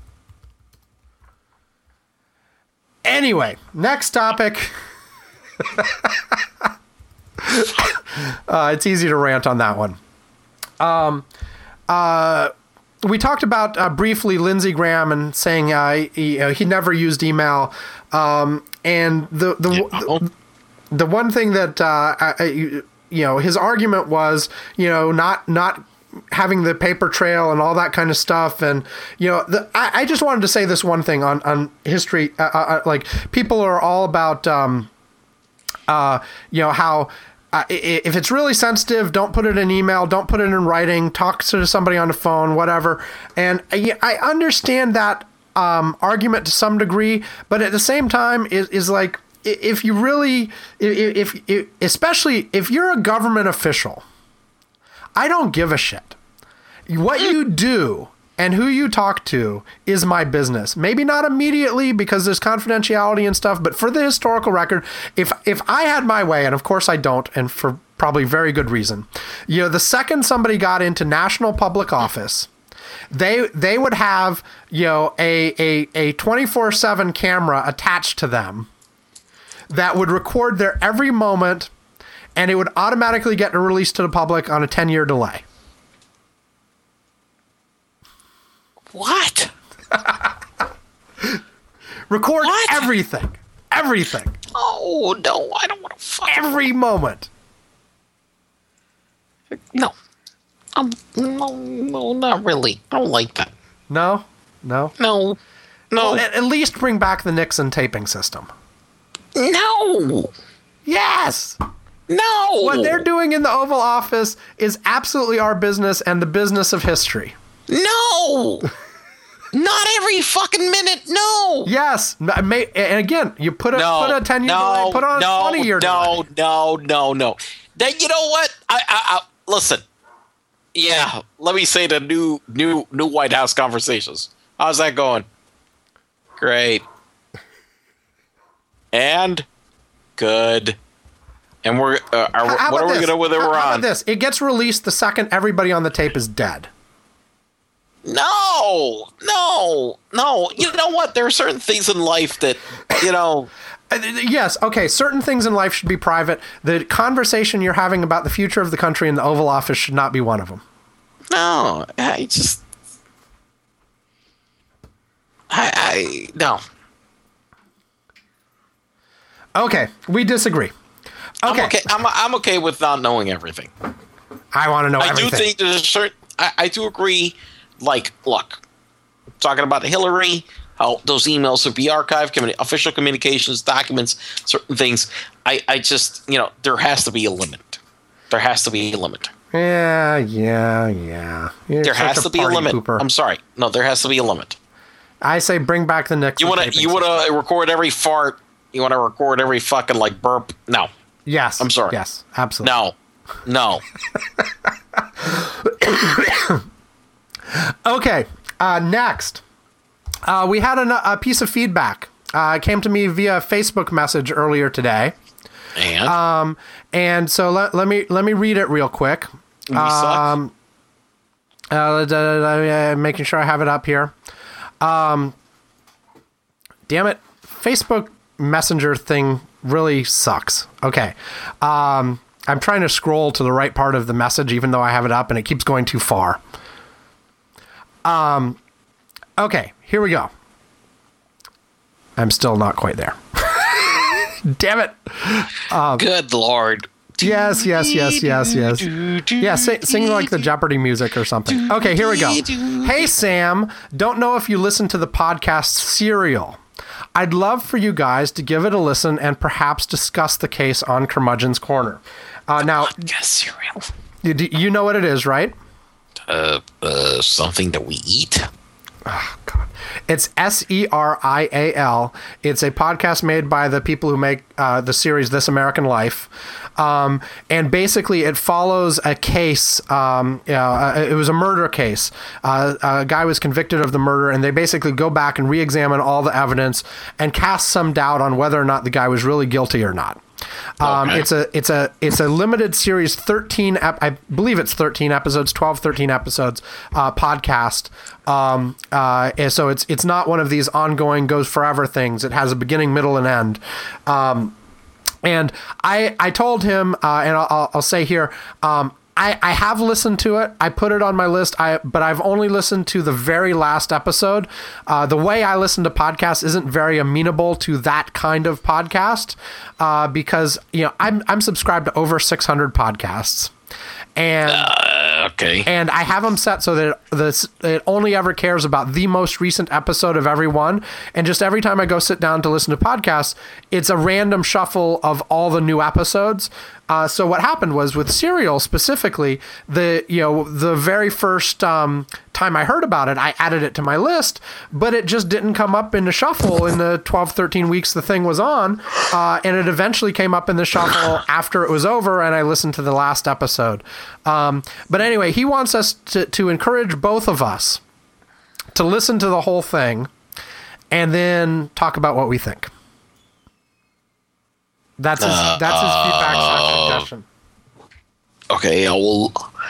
Anyway, next topic. uh, it's easy to rant on that one. Um, uh, we talked about uh, briefly Lindsey Graham and saying uh, he, uh, he never used email. Um, and the the, the the one thing that uh, I, I, you know, his argument was, you know, not not having the paper trail and all that kind of stuff. And, you know, the, I, I just wanted to say this one thing on, on history. Uh, uh, like, people are all about, um, uh, you know, how uh, if it's really sensitive, don't put it in email, don't put it in writing, talk to somebody on the phone, whatever. And I, I understand that um, argument to some degree, but at the same time is, is like, if you really, if, if, if especially if you're a government official, I don't give a shit. What you do and who you talk to is my business. Maybe not immediately because there's confidentiality and stuff, but for the historical record, if if I had my way, and of course I don't, and for probably very good reason, you know, the second somebody got into national public office, they they would have, you know, a a a twenty-four seven camera attached to them that would record their every moment, and it would automatically get released to the public on a ten-year delay. What? Record What? everything. Everything. Oh no, I don't want to fuck. Every moment. No. Um, no, no, not really. I don't like that. No? No? No. No. Well, at, at least bring back the Nixon taping system. No. Yes! No. What they're doing in the Oval Office is absolutely our business and the business of history. No. Not every fucking minute. No. Yes. M- may- And again, you put a, No. put a ten-year no, delay, put on no, a twenty-year no, delay. No, no, no, no. Then you know what? I, I, I listen. Yeah, let me say the new, new, new White House conversations. How's that going? Great. And good. And we're uh, are, How what about are we this? gonna whether How- we're how about on? this? It gets released the second everybody on the tape is dead. No, no, no. You know what? There are certain things in life that you know. Uh, Yes, okay, certain things in life should be private. The conversation you're having about the future of the country in the Oval Office should not be one of them. No, I just. I, I no. Okay, we disagree. Okay, I'm okay. I'm, I'm okay with not knowing everything. I want to know I everything. do think there's a certain. I, I do agree. Like, look, talking about Hillary, how those emails should be archived, communi- official communications, documents, certain things. I, I just, you know, there has to be a limit. There has to be a limit. Yeah, yeah, yeah. You're There such has to be a party limit. pooper. I'm sorry. No, there has to be a limit. I say bring back the Nixon. You want to taping you want system. to record every fart. You want to record every fucking like burp. No, Yes. I'm sorry. Yes, absolutely. no, no. Okay, uh, next. Uh, we had a, a piece of feedback. Uh, it came to me via Facebook message earlier today. And Um, and so let, let me let me read it real quick. we suck. Um, uh, da- da- da- uh, making sure I have it up here. Um, damn it, Facebook Messenger thing really sucks. Okay, um, I'm trying to scroll to the right part of the message, even though I have it up, and it keeps going too far. Um, okay, here we go. I'm still not quite there. Damn it. Good Lord. Yes, yes, yes, yes, yes. Yeah, sing, sing like the Jeopardy music or something. Okay, here we go. Hey, Sam. Don't know if you listen to the podcast Serial. I'd love for you guys to give it a listen and perhaps discuss the case on Curmudgeon's Corner. Uh, now, Yes, cereal. you, you know what it is, right? Uh, uh, something that we eat. Oh, God. It's S E R I A L. It's a podcast made by the people who make uh, the series This American Life. Um, and basically, it follows a case. Um, you know, uh, it was a murder case. Uh, a guy was convicted of the murder, and they basically go back and re-examine all the evidence and cast some doubt on whether or not the guy was really guilty or not. Um, Okay. It's a it's a it's a limited series, thirteen. Ep- I believe it's thirteen episodes, twelve, thirteen episodes uh, podcast. Um, uh, and so it's it's not one of these ongoing goes forever things. It has a beginning, middle, and end. Um, and I I told him, uh, and I'll, I'll say here. Um, I, I have listened to it. I put it on my list. I but I've only listened to the very last episode. Uh, the way I listen to podcasts isn't very amenable to that kind of podcast uh, because you know I'm I'm subscribed to over six hundred podcasts, and Uh, okay. and I have them set so that it, this, it only ever cares about the most recent episode of every one. And just every time I go sit down to listen to podcasts, it's a random shuffle of all the new episodes. Uh, so what happened was with Serial specifically, the you know the very first um, time I heard about it, I added it to my list, but it just didn't come up in the shuffle in the twelve, thirteen weeks the thing was on, uh, and it eventually came up in the shuffle after it was over, and I listened to the last episode. Um, but anyway, he wants us to, to encourage both of us to listen to the whole thing and then talk about what we think. That's his, Uh, that's his feedback slash suggestion. Okay, I will.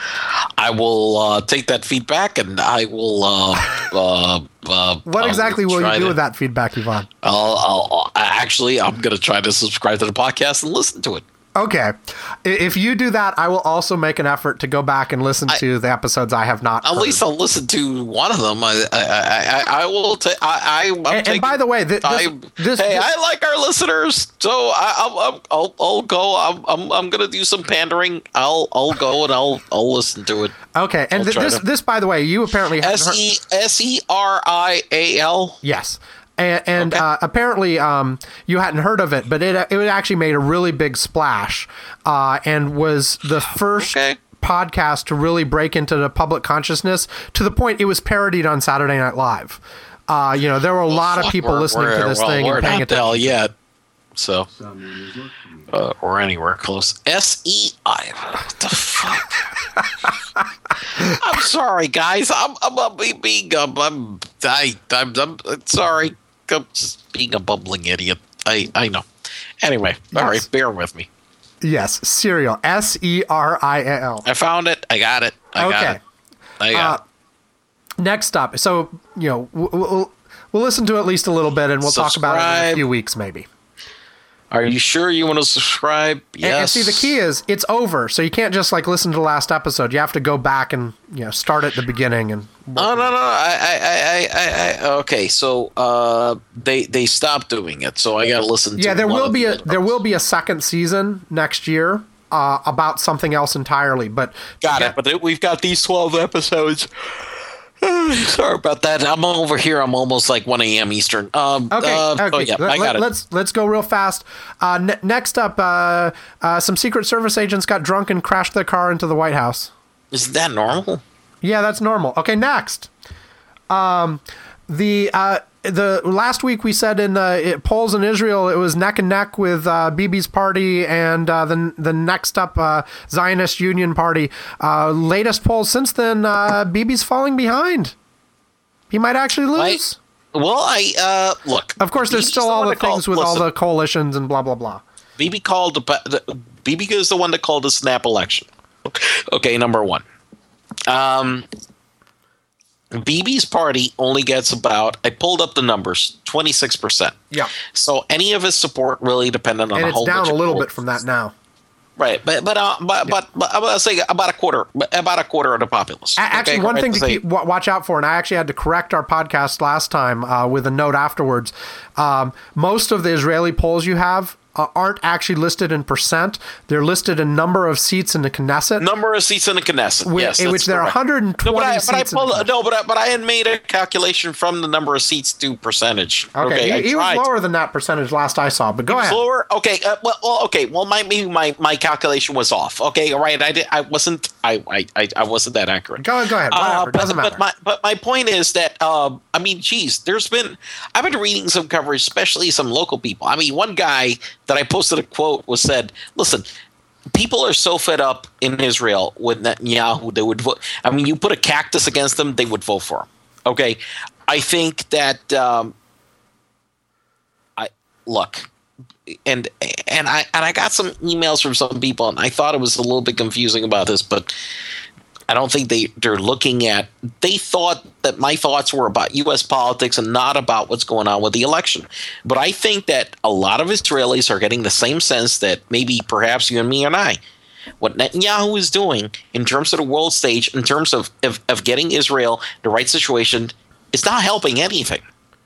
I will uh, take that feedback, and I will. Uh, uh, uh, What I'll exactly will you try do to- with that feedback, Yvonne? I'll, I'll, actually, I'm going to try to subscribe to the podcast and listen to it. Okay. I- If you do that, I will also make an effort to go back and listen I- to the episodes I have not At heard. least I'll listen to one of them. I, I, I, I, I will. Ta- I, I, I'm And, and taking by the way, th- this, time. this, hey, this- I like our listeners, so I, I'll, I'll, I'll, I'll go. I'm, I'm, I'm going to do some pandering. I'll, I'll go and I'll, I'll listen to it. okay. And I'll th- try this, to- this, by the way, you apparently haven't S heard. E S E R I A L. Yes. And, and Okay. uh, apparently um, you hadn't heard of it, but it it actually made a really big splash uh, and was the first Okay. podcast to really break into the public consciousness to the point it was parodied on Saturday Night Live. Uh, you know, there were a lot of Fuck, people we're- listening to we're- this well, thing We're and paying not attention. there yet, so uh, or anywhere close. S E I. What the fuck? I'm sorry, guys. I'm I'm, I'm being um, I'm I I'm, I'm sorry. I'm just being a bumbling idiot. I I know. Anyway, all Yes. right. Bear with me. Yes, Serial. S E R I A L. I found it. I got it. I got Okay. it. I got Uh, Next up, so, you know, we'll, we'll, we'll listen to at least a little bit and we'll talk about it in a Subscribe. few weeks maybe. it. Are you sure you want to subscribe? And- Yes. And, see, the key is it's over, so you can't just like listen to the last episode. You have to go back and you know start at the beginning and. Oh no no! I I I I, I okay. So uh, they they stopped doing it. So I got to listen. to Yeah, there one will of be the a other there ones. will be a second season next year uh, about something else entirely. But Got yeah, it. But th- we've got these twelve episodes. Sorry about that. I'm over here. I'm almost like one a.m. Eastern. Um, Okay. uh, okay. Oh yeah, Let- I got let, it. Let's let's go real fast. Uh, ne- next up, uh, uh, some Secret Service agents got drunk and crashed their car into the White House. Is that normal? Yeah, that's normal. Okay, next. Um, the uh, the last week we said in uh, it, polls in Israel it was neck and neck with uh, Bibi's party and uh, the the next up uh, Zionist Union Party. Uh, latest polls since then, uh, Bibi's falling behind. He might actually lose. Well, I uh, look. Of course, there's B B's still all one the that called- things with all listen, the coalitions and blah blah blah. B B called the, the B B is the one that called the snap election. Okay, number one. Um, B B's party only gets about. I pulled up the numbers, twenty six percent. Yeah, So any of his support really depended on and a it's whole down bunch a of little polls. bit from that now. Right, but but uh, but, but but I'm gonna say about a quarter, about a quarter of the populace. A- Actually, Okay, one right thing to say- keep, wa- watch out for, and I actually had to correct our podcast last time uh, with a note afterwards. Um, most of the Israeli polls you have uh, aren't actually listed in percent. They're listed in number of seats in the Knesset. Number of seats in the Knesset. Which, yes, in which there are correct. one hundred twenty no, but I, seats. but I in the pulled, Knesset. no, but I, but I had made a calculation from the number of seats to percentage. Okay, Okay, I he, he was tried. lower than that percentage last I saw, but go ahead. Lower. Okay. Uh, well, well. Okay. Well, my maybe my, my calculation was off. Okay. All right. I did. I wasn't. I I, I, I wasn't that accurate. Go, go ahead. Whatever. Uh, It but, doesn't matter. but my but my point is that um, I mean, geez, there's been I've been reading some coverage, especially some local people. I mean, one guy that I posted a quote was said, "Listen, people are so fed up in Israel with Netanyahu, they would vote. I mean, you put a cactus against them, they would vote for him." Okay, I think that um, I look. And and I and I got some emails from some people, and I thought it was a little bit confusing about this, but I don't think they they're looking at. They thought that my thoughts were about U S politics and not about what's going on with the election. But I think that a lot of Israelis are getting the same sense that maybe perhaps you and me and I. What Netanyahu is doing in terms of the world stage, in terms of of, of getting Israel the right situation, is not helping anything.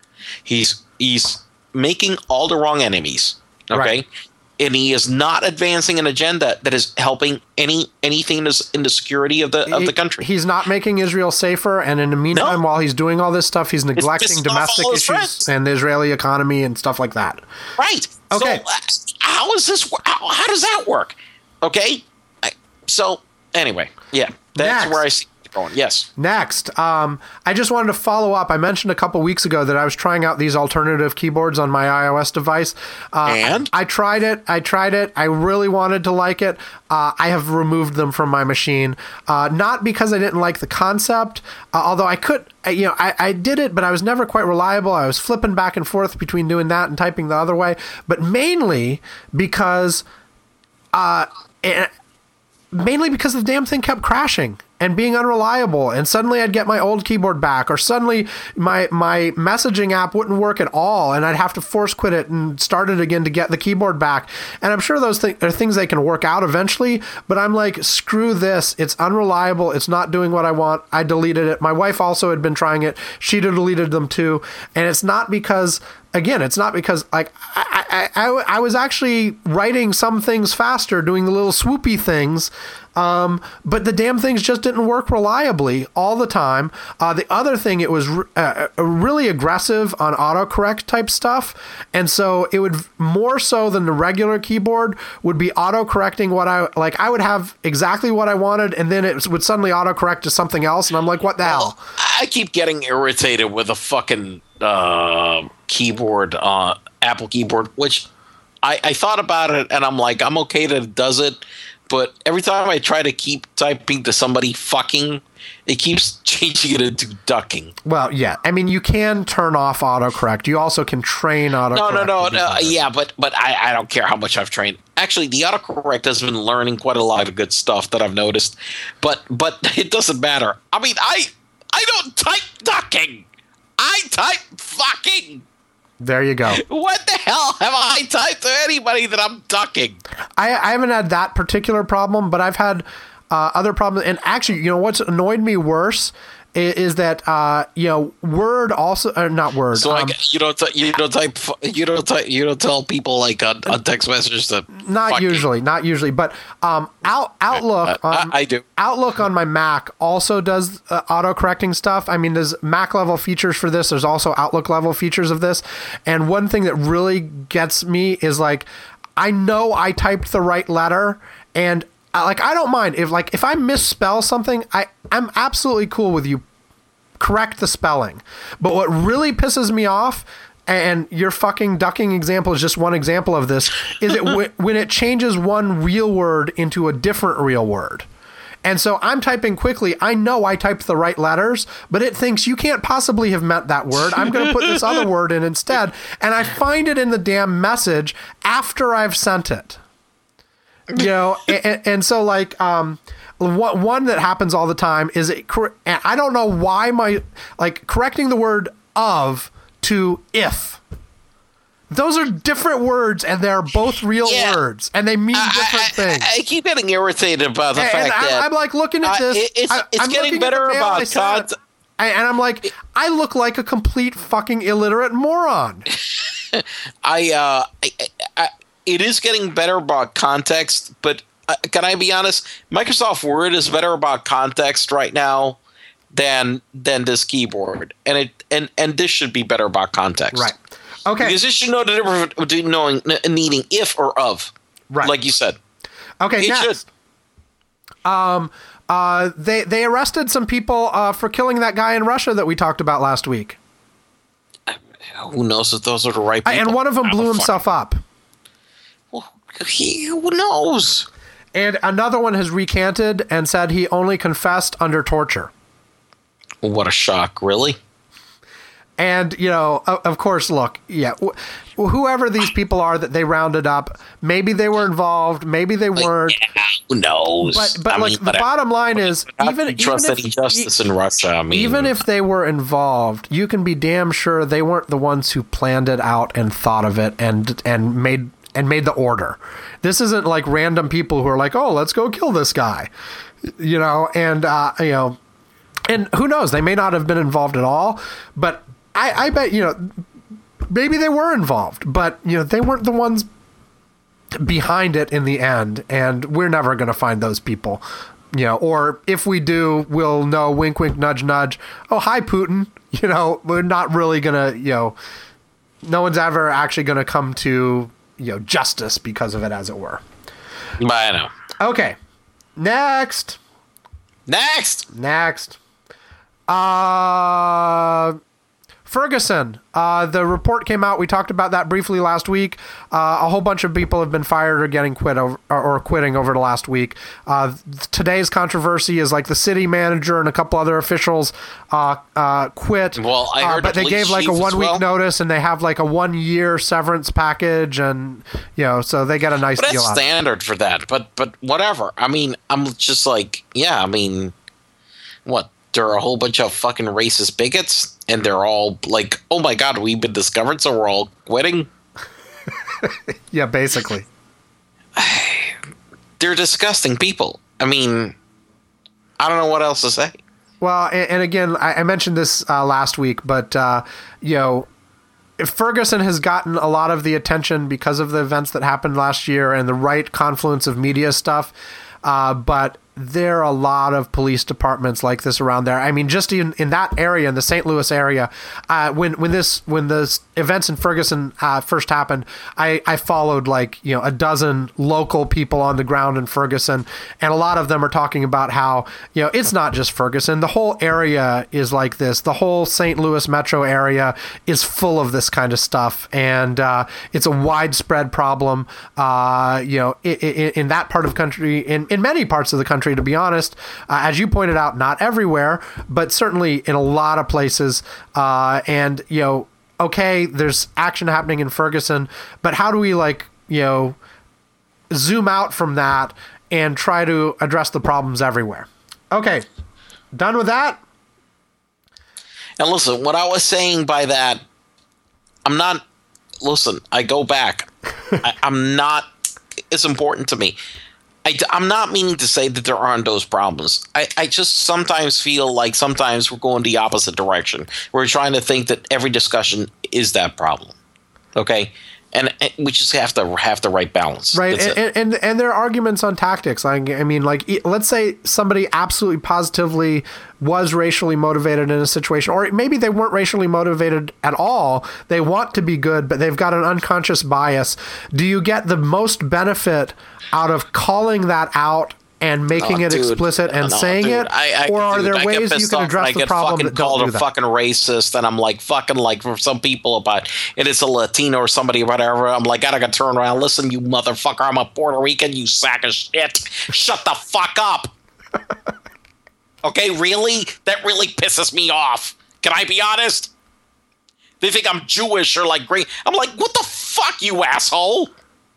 He's he's making all the wrong enemies. Okay, Right. and he is not advancing an agenda that is helping any anything in the, in the security of the of the country. He's not making Israel safer, and in the meantime, No. while he's doing all this stuff, he's neglecting pissing off domestic all his issues friends. and the Israeli economy and stuff like that. Right. Okay. So uh, how is this? How, how does that work? Okay. I, so anyway, yeah, that's Next. where I see it going. Yes. Next, um, I just wanted to follow up. I mentioned a couple weeks ago that I was trying out these alternative keyboards on my iOS device. Uh, And? I, I tried it. I tried it. I really wanted to like it. Uh, I have removed them from my machine, uh, not because I didn't like the concept, uh, although I could. I- You know, I, I did it, but I was never quite reliable. I was flipping back and forth between doing that and typing the other way, but mainly because. Uh, it, Mainly because the damn thing kept crashing and being unreliable, and suddenly I'd get my old keyboard back, or suddenly my my messaging app wouldn't work at all, and I'd have to force quit it and start it again to get the keyboard back. And I'm sure those th- are things they can work out eventually, but I'm like, screw this. It's unreliable. It's not doing what I want. I deleted it. My wife also had been trying it. She'd deleted them too. And it's not because... Again, it's not because like I, I, I, I was actually writing some things faster, doing the little swoopy things, um, but the damn things just didn't work reliably all the time. Uh, the other thing, it was re- uh, really aggressive on autocorrect type stuff, and so it would more so than the regular keyboard would be autocorrecting what I like. I would have exactly what I wanted, and then it would suddenly autocorrect to something else, and I'm like, what the hell? I keep getting irritated with a fucking uh, keyboard, uh, Apple keyboard, which I, I thought about it and I'm like, I'm okay that it does it, but every time I try to keep typing to somebody fucking, it keeps changing it into ducking. Well, yeah. I mean, you can turn off autocorrect. You also can train autocorrect. No, no, no, to do no. better. Yeah, but but I, I don't care how much I've trained. Actually, the autocorrect has been learning quite a lot of good stuff that I've noticed, but but it doesn't matter. I mean, I I don't type ducking. I type fucking. There you go. What the hell have I typed to anybody that I'm ducking? I, I haven't had that particular problem, but I've had uh, other problems. And actually, you know, what's annoyed me worse is, is that uh, you know, Word also, uh, not Word. So um, like you don't t- you don't type fu- you don't type you don't tell people like on, on text messages that not fucking- usually, not usually, but um, Out, Outlook. Uh, I- on, I do. Outlook on my Mac also does uh, auto correcting stuff. I mean, there's Mac level features for this. There's also Outlook level features of this. And one thing that really gets me is like, I know I typed the right letter, and uh, like I don't mind if like if I misspell something, I I'm absolutely cool with you correct the spelling. But what really pisses me off, and your fucking ducking example is just one example of this, is it w- when it changes one real word into a different real word. And so I'm typing quickly. I know I typed the right letters, but it thinks you can't possibly have meant that word. I'm going to put this other word in instead. And I find it in the damn message after I've sent it. You know, and, and so like, um, what one that happens all the time is it, cor- and I don't know why my, like correcting the word of to if. Those are different words, and they're both real Yeah. words, and they mean different I, things. I, I keep getting irritated about the and fact I, that I'm like looking at uh, this. it- it's I, it's I'm getting looking at the better mail I about sent, content. I- and I'm like, I look like a complete fucking illiterate moron. I, uh, I, I, it is getting better about context, but uh, can I be honest? Microsoft Word is better about context right now than than this keyboard, and it and and this should be better about context, Right. Okay. Because this should know the difference between knowing needing if or of, Right. like you said. Okay. It Next. should. Um. Uh. They they arrested some people uh, for killing that guy in Russia that we talked about last week, Who knows if those are the right Uh, people? and one of them I don't blew fucking- himself up. Well, he, who knows? And another one has recanted and said he only confessed under torture. What a shock! Really? And, you know, of, of course, look, yeah, wh- whoever these people are that they rounded up, maybe they were involved, maybe they weren't. Yeah, who knows? But, but I like, mean, the but I- bottom line is, How even, can you trust even any if, justice in Russia? I mean, even if they were involved, you can be damn sure they weren't the ones who planned it out and thought of it and and made and made the order. This isn't like random people who are like, oh, let's go kill this guy, you know, and, uh, you know, and who knows, they may not have been involved at all, but I, I bet, you know, maybe they were involved, but, you know, they weren't the ones behind it in the end, and we're never going to find those people, you know, or if we do, we'll know, wink, wink, nudge, nudge, oh, hi, Putin, you know, we're not really going to, you know, no one's ever actually going to come to, you know, justice because of it, as it were. I know. Okay, next. Next. Next. Uh, Ferguson. Uh, the report came out. We talked about that briefly last week. Uh, a whole bunch of people have been fired or getting quit over, or, or quitting over the last week. Uh, today's controversy is like the city manager and a couple other officials uh, uh, quit. Well, I uh, heard but the they gave police like a chief as one week well. notice, and they have like a one year severance package, and you know, so they get a nice But deal that's out of it. standard for that. But but whatever. I mean, I'm just like, yeah. I mean, what? There are a whole bunch of fucking racist bigots, and they're all like, "Oh my god, we've been discovered, so we're all quitting." Yeah, basically. They're disgusting people. I mean, I don't know what else to say. Well, and, and again, I, I mentioned this uh, last week, but uh, you know, Ferguson has gotten a lot of the attention because of the events that happened last year and the right confluence of media stuff. Uh, but there are a lot of police departments like this around there. I mean, just in, in that area, in the Saint Louis area, uh, when when this when the events in Ferguson uh, first happened, I, I followed like you know a dozen local people on the ground in Ferguson, and a lot of them are talking about how you know it's not just Ferguson. The whole area is like this. The whole Saint Louis metro area is full of this kind of stuff, and uh, it's a widespread problem. Uh, you know, in, in, in that part of the country, in in many parts of the country. To be honest, uh, as you pointed out, not everywhere, but certainly in a lot of places. Uh, and, you know, okay, there's action happening in Ferguson, but how do we, like, you know, zoom out from that and try to address the problems everywhere? Okay, done with that? And listen, what I was saying by that, I'm not. Listen, I go back. I, I'm not. It's important to me. I, am not meaning to say that there aren't those problems. I, I just sometimes feel like sometimes we're going the opposite direction. We're trying to think that every discussion is that problem. Okay? And, and we just have to have the right balance. Right, That's and, it. and and there are arguments on tactics. Like, I mean, like, e- let's say somebody absolutely positively was racially motivated in a situation, or maybe they weren't racially motivated at all. They want to be good, but they've got an unconscious bias. Do you get the most benefit out of calling that out and making Oh, it dude. explicit and No, saying dude. it, I, I, or are dude, there I get ways you pissed can off address when I the get problem fucking that don't called do a that? fucking racist, and I'm like fucking like for some people about it is a Latino or somebody or whatever. I'm like, I gotta turn around. Listen, you motherfucker, I'm a Puerto Rican. You sack of shit. Shut the fuck up. Okay, really? That really pisses me off. Can I be honest? They think I'm Jewish or like great. I'm like, what the fuck, you asshole?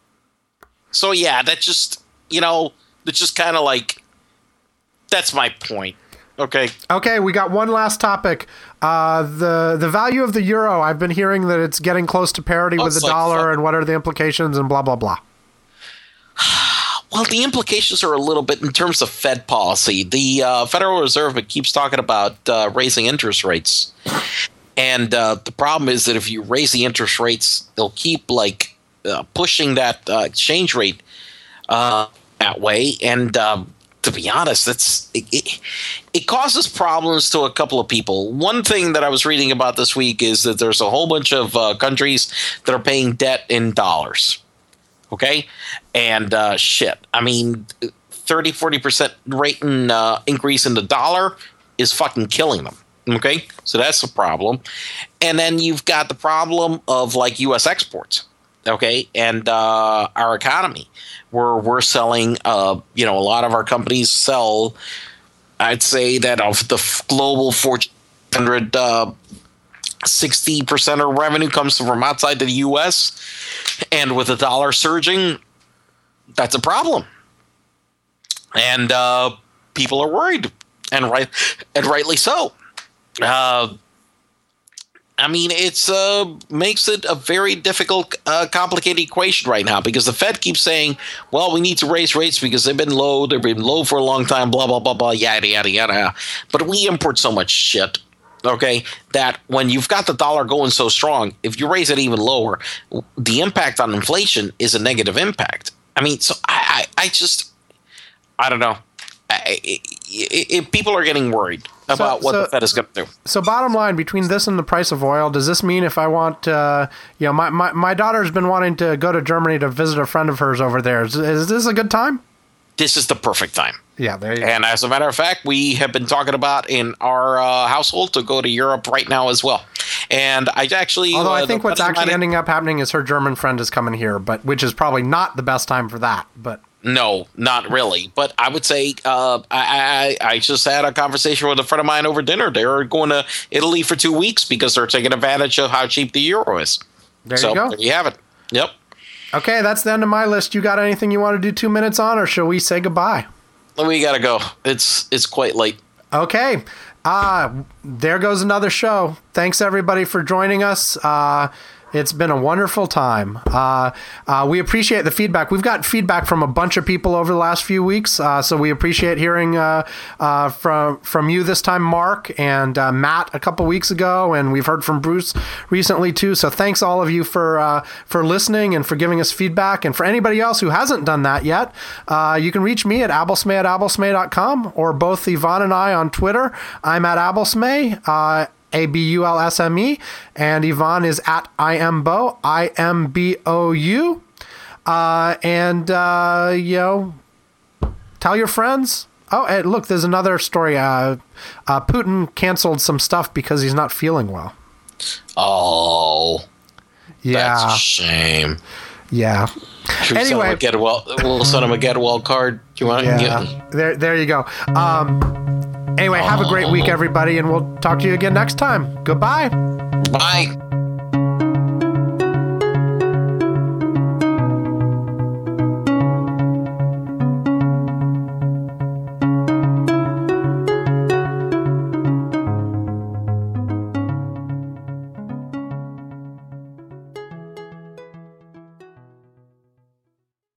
So yeah, that just you know, it's just kind of like. That's my point. Okay. Okay, we got one last topic. Uh, the the value of the euro. I've been hearing that it's getting close to parity Oh, with the it's like dollar, fuck. and what are the implications, and blah blah blah. Well, the implications are a little bit in terms of Fed policy. The uh, Federal Reserve keeps talking about uh, raising interest rates. And uh, the problem is that if you raise the interest rates, they'll keep like uh, pushing that uh, exchange rate uh, that way. And uh, to be honest, that's it, it, it causes problems to a couple of people. One thing that I was reading about this week is that there's a whole bunch of uh, countries that are paying debt in dollars. Okay? And uh, shit. I mean, thirty, forty percent rate in, uh, increase in the dollar is fucking killing them. Okay? So that's a problem. And then you've got the problem of like U S exports. Okay? And uh, our economy, where we're selling, uh, you know, a lot of our companies sell, I'd say that of the f- global Fortune one hundred, uh, sixty percent of revenue comes from outside of the U S. And with the dollar surging, that's a problem. And uh, people are worried, and right, and rightly so. Uh, I mean, it's uh, makes it a very difficult, uh, complicated equation right now, because the Fed keeps saying, well, we need to raise rates because they've been low. They've been low for a long time, blah, blah, blah, blah, yada, yada, yada. But we import so much shit, okay, that when you've got the dollar going so strong, if you raise it even lower, the impact on inflation is a negative impact. I mean, so I, I, I just, I don't know. I, I, I, people are getting worried about So- what so- the Fed is going to do. So bottom line, between this and the price of oil, does this mean if I want, uh, you know, my, my, my daughter's been wanting to go to Germany to visit a friend of hers over there. Is, is this a good time? This is the perfect time. Yeah, there you go. And as a matter of fact, we have been talking about in our uh, household to go to Europe right now as well. And I actually, Although uh, I think the what's buddy actually might- ending up happening is her German friend is coming here, but which is probably not the best time for that. But No, not really. But I would say uh, I, I I just had a conversation with a friend of mine over dinner. They're going to Italy for two weeks because they're taking advantage of how cheap the euro is. there so you go. there you have it. Yep. Okay, that's the end of my list. You got anything you want to do two minutes on, or shall we say goodbye? We gotta go. It's it's quite late. Okay. Uh, there goes another show. Thanks, everybody, for joining us. Uh, it's been a wonderful time. Uh, uh, we appreciate the feedback. We've got feedback from a bunch of people over the last few weeks, uh, so we appreciate hearing uh, uh, from from you this time, Mark, and uh, Matt a couple weeks ago, and we've heard from Bruce recently too. So thanks all of you for uh, for listening and for giving us feedback. And for anybody else who hasn't done that yet, uh, you can reach me at abblesmay at abblesmay dot com, or both Yvonne and I on Twitter. I'm at abblesmay. Uh, A B U L S M E, and Yvonne is at I M Bo, I M B O U. Uh, and, uh, you know, tell your friends. Oh, and look, there's another story. Uh, uh, Putin canceled some stuff because he's not feeling well. Oh, Yeah. that's a shame. Yeah. Should we send him Anyway. a get well? We'll send him a get well card. Do you want to Yeah. get? There, there you go. Um, anyway, have a great week, everybody, and we'll talk to you again next time. Goodbye. Bye.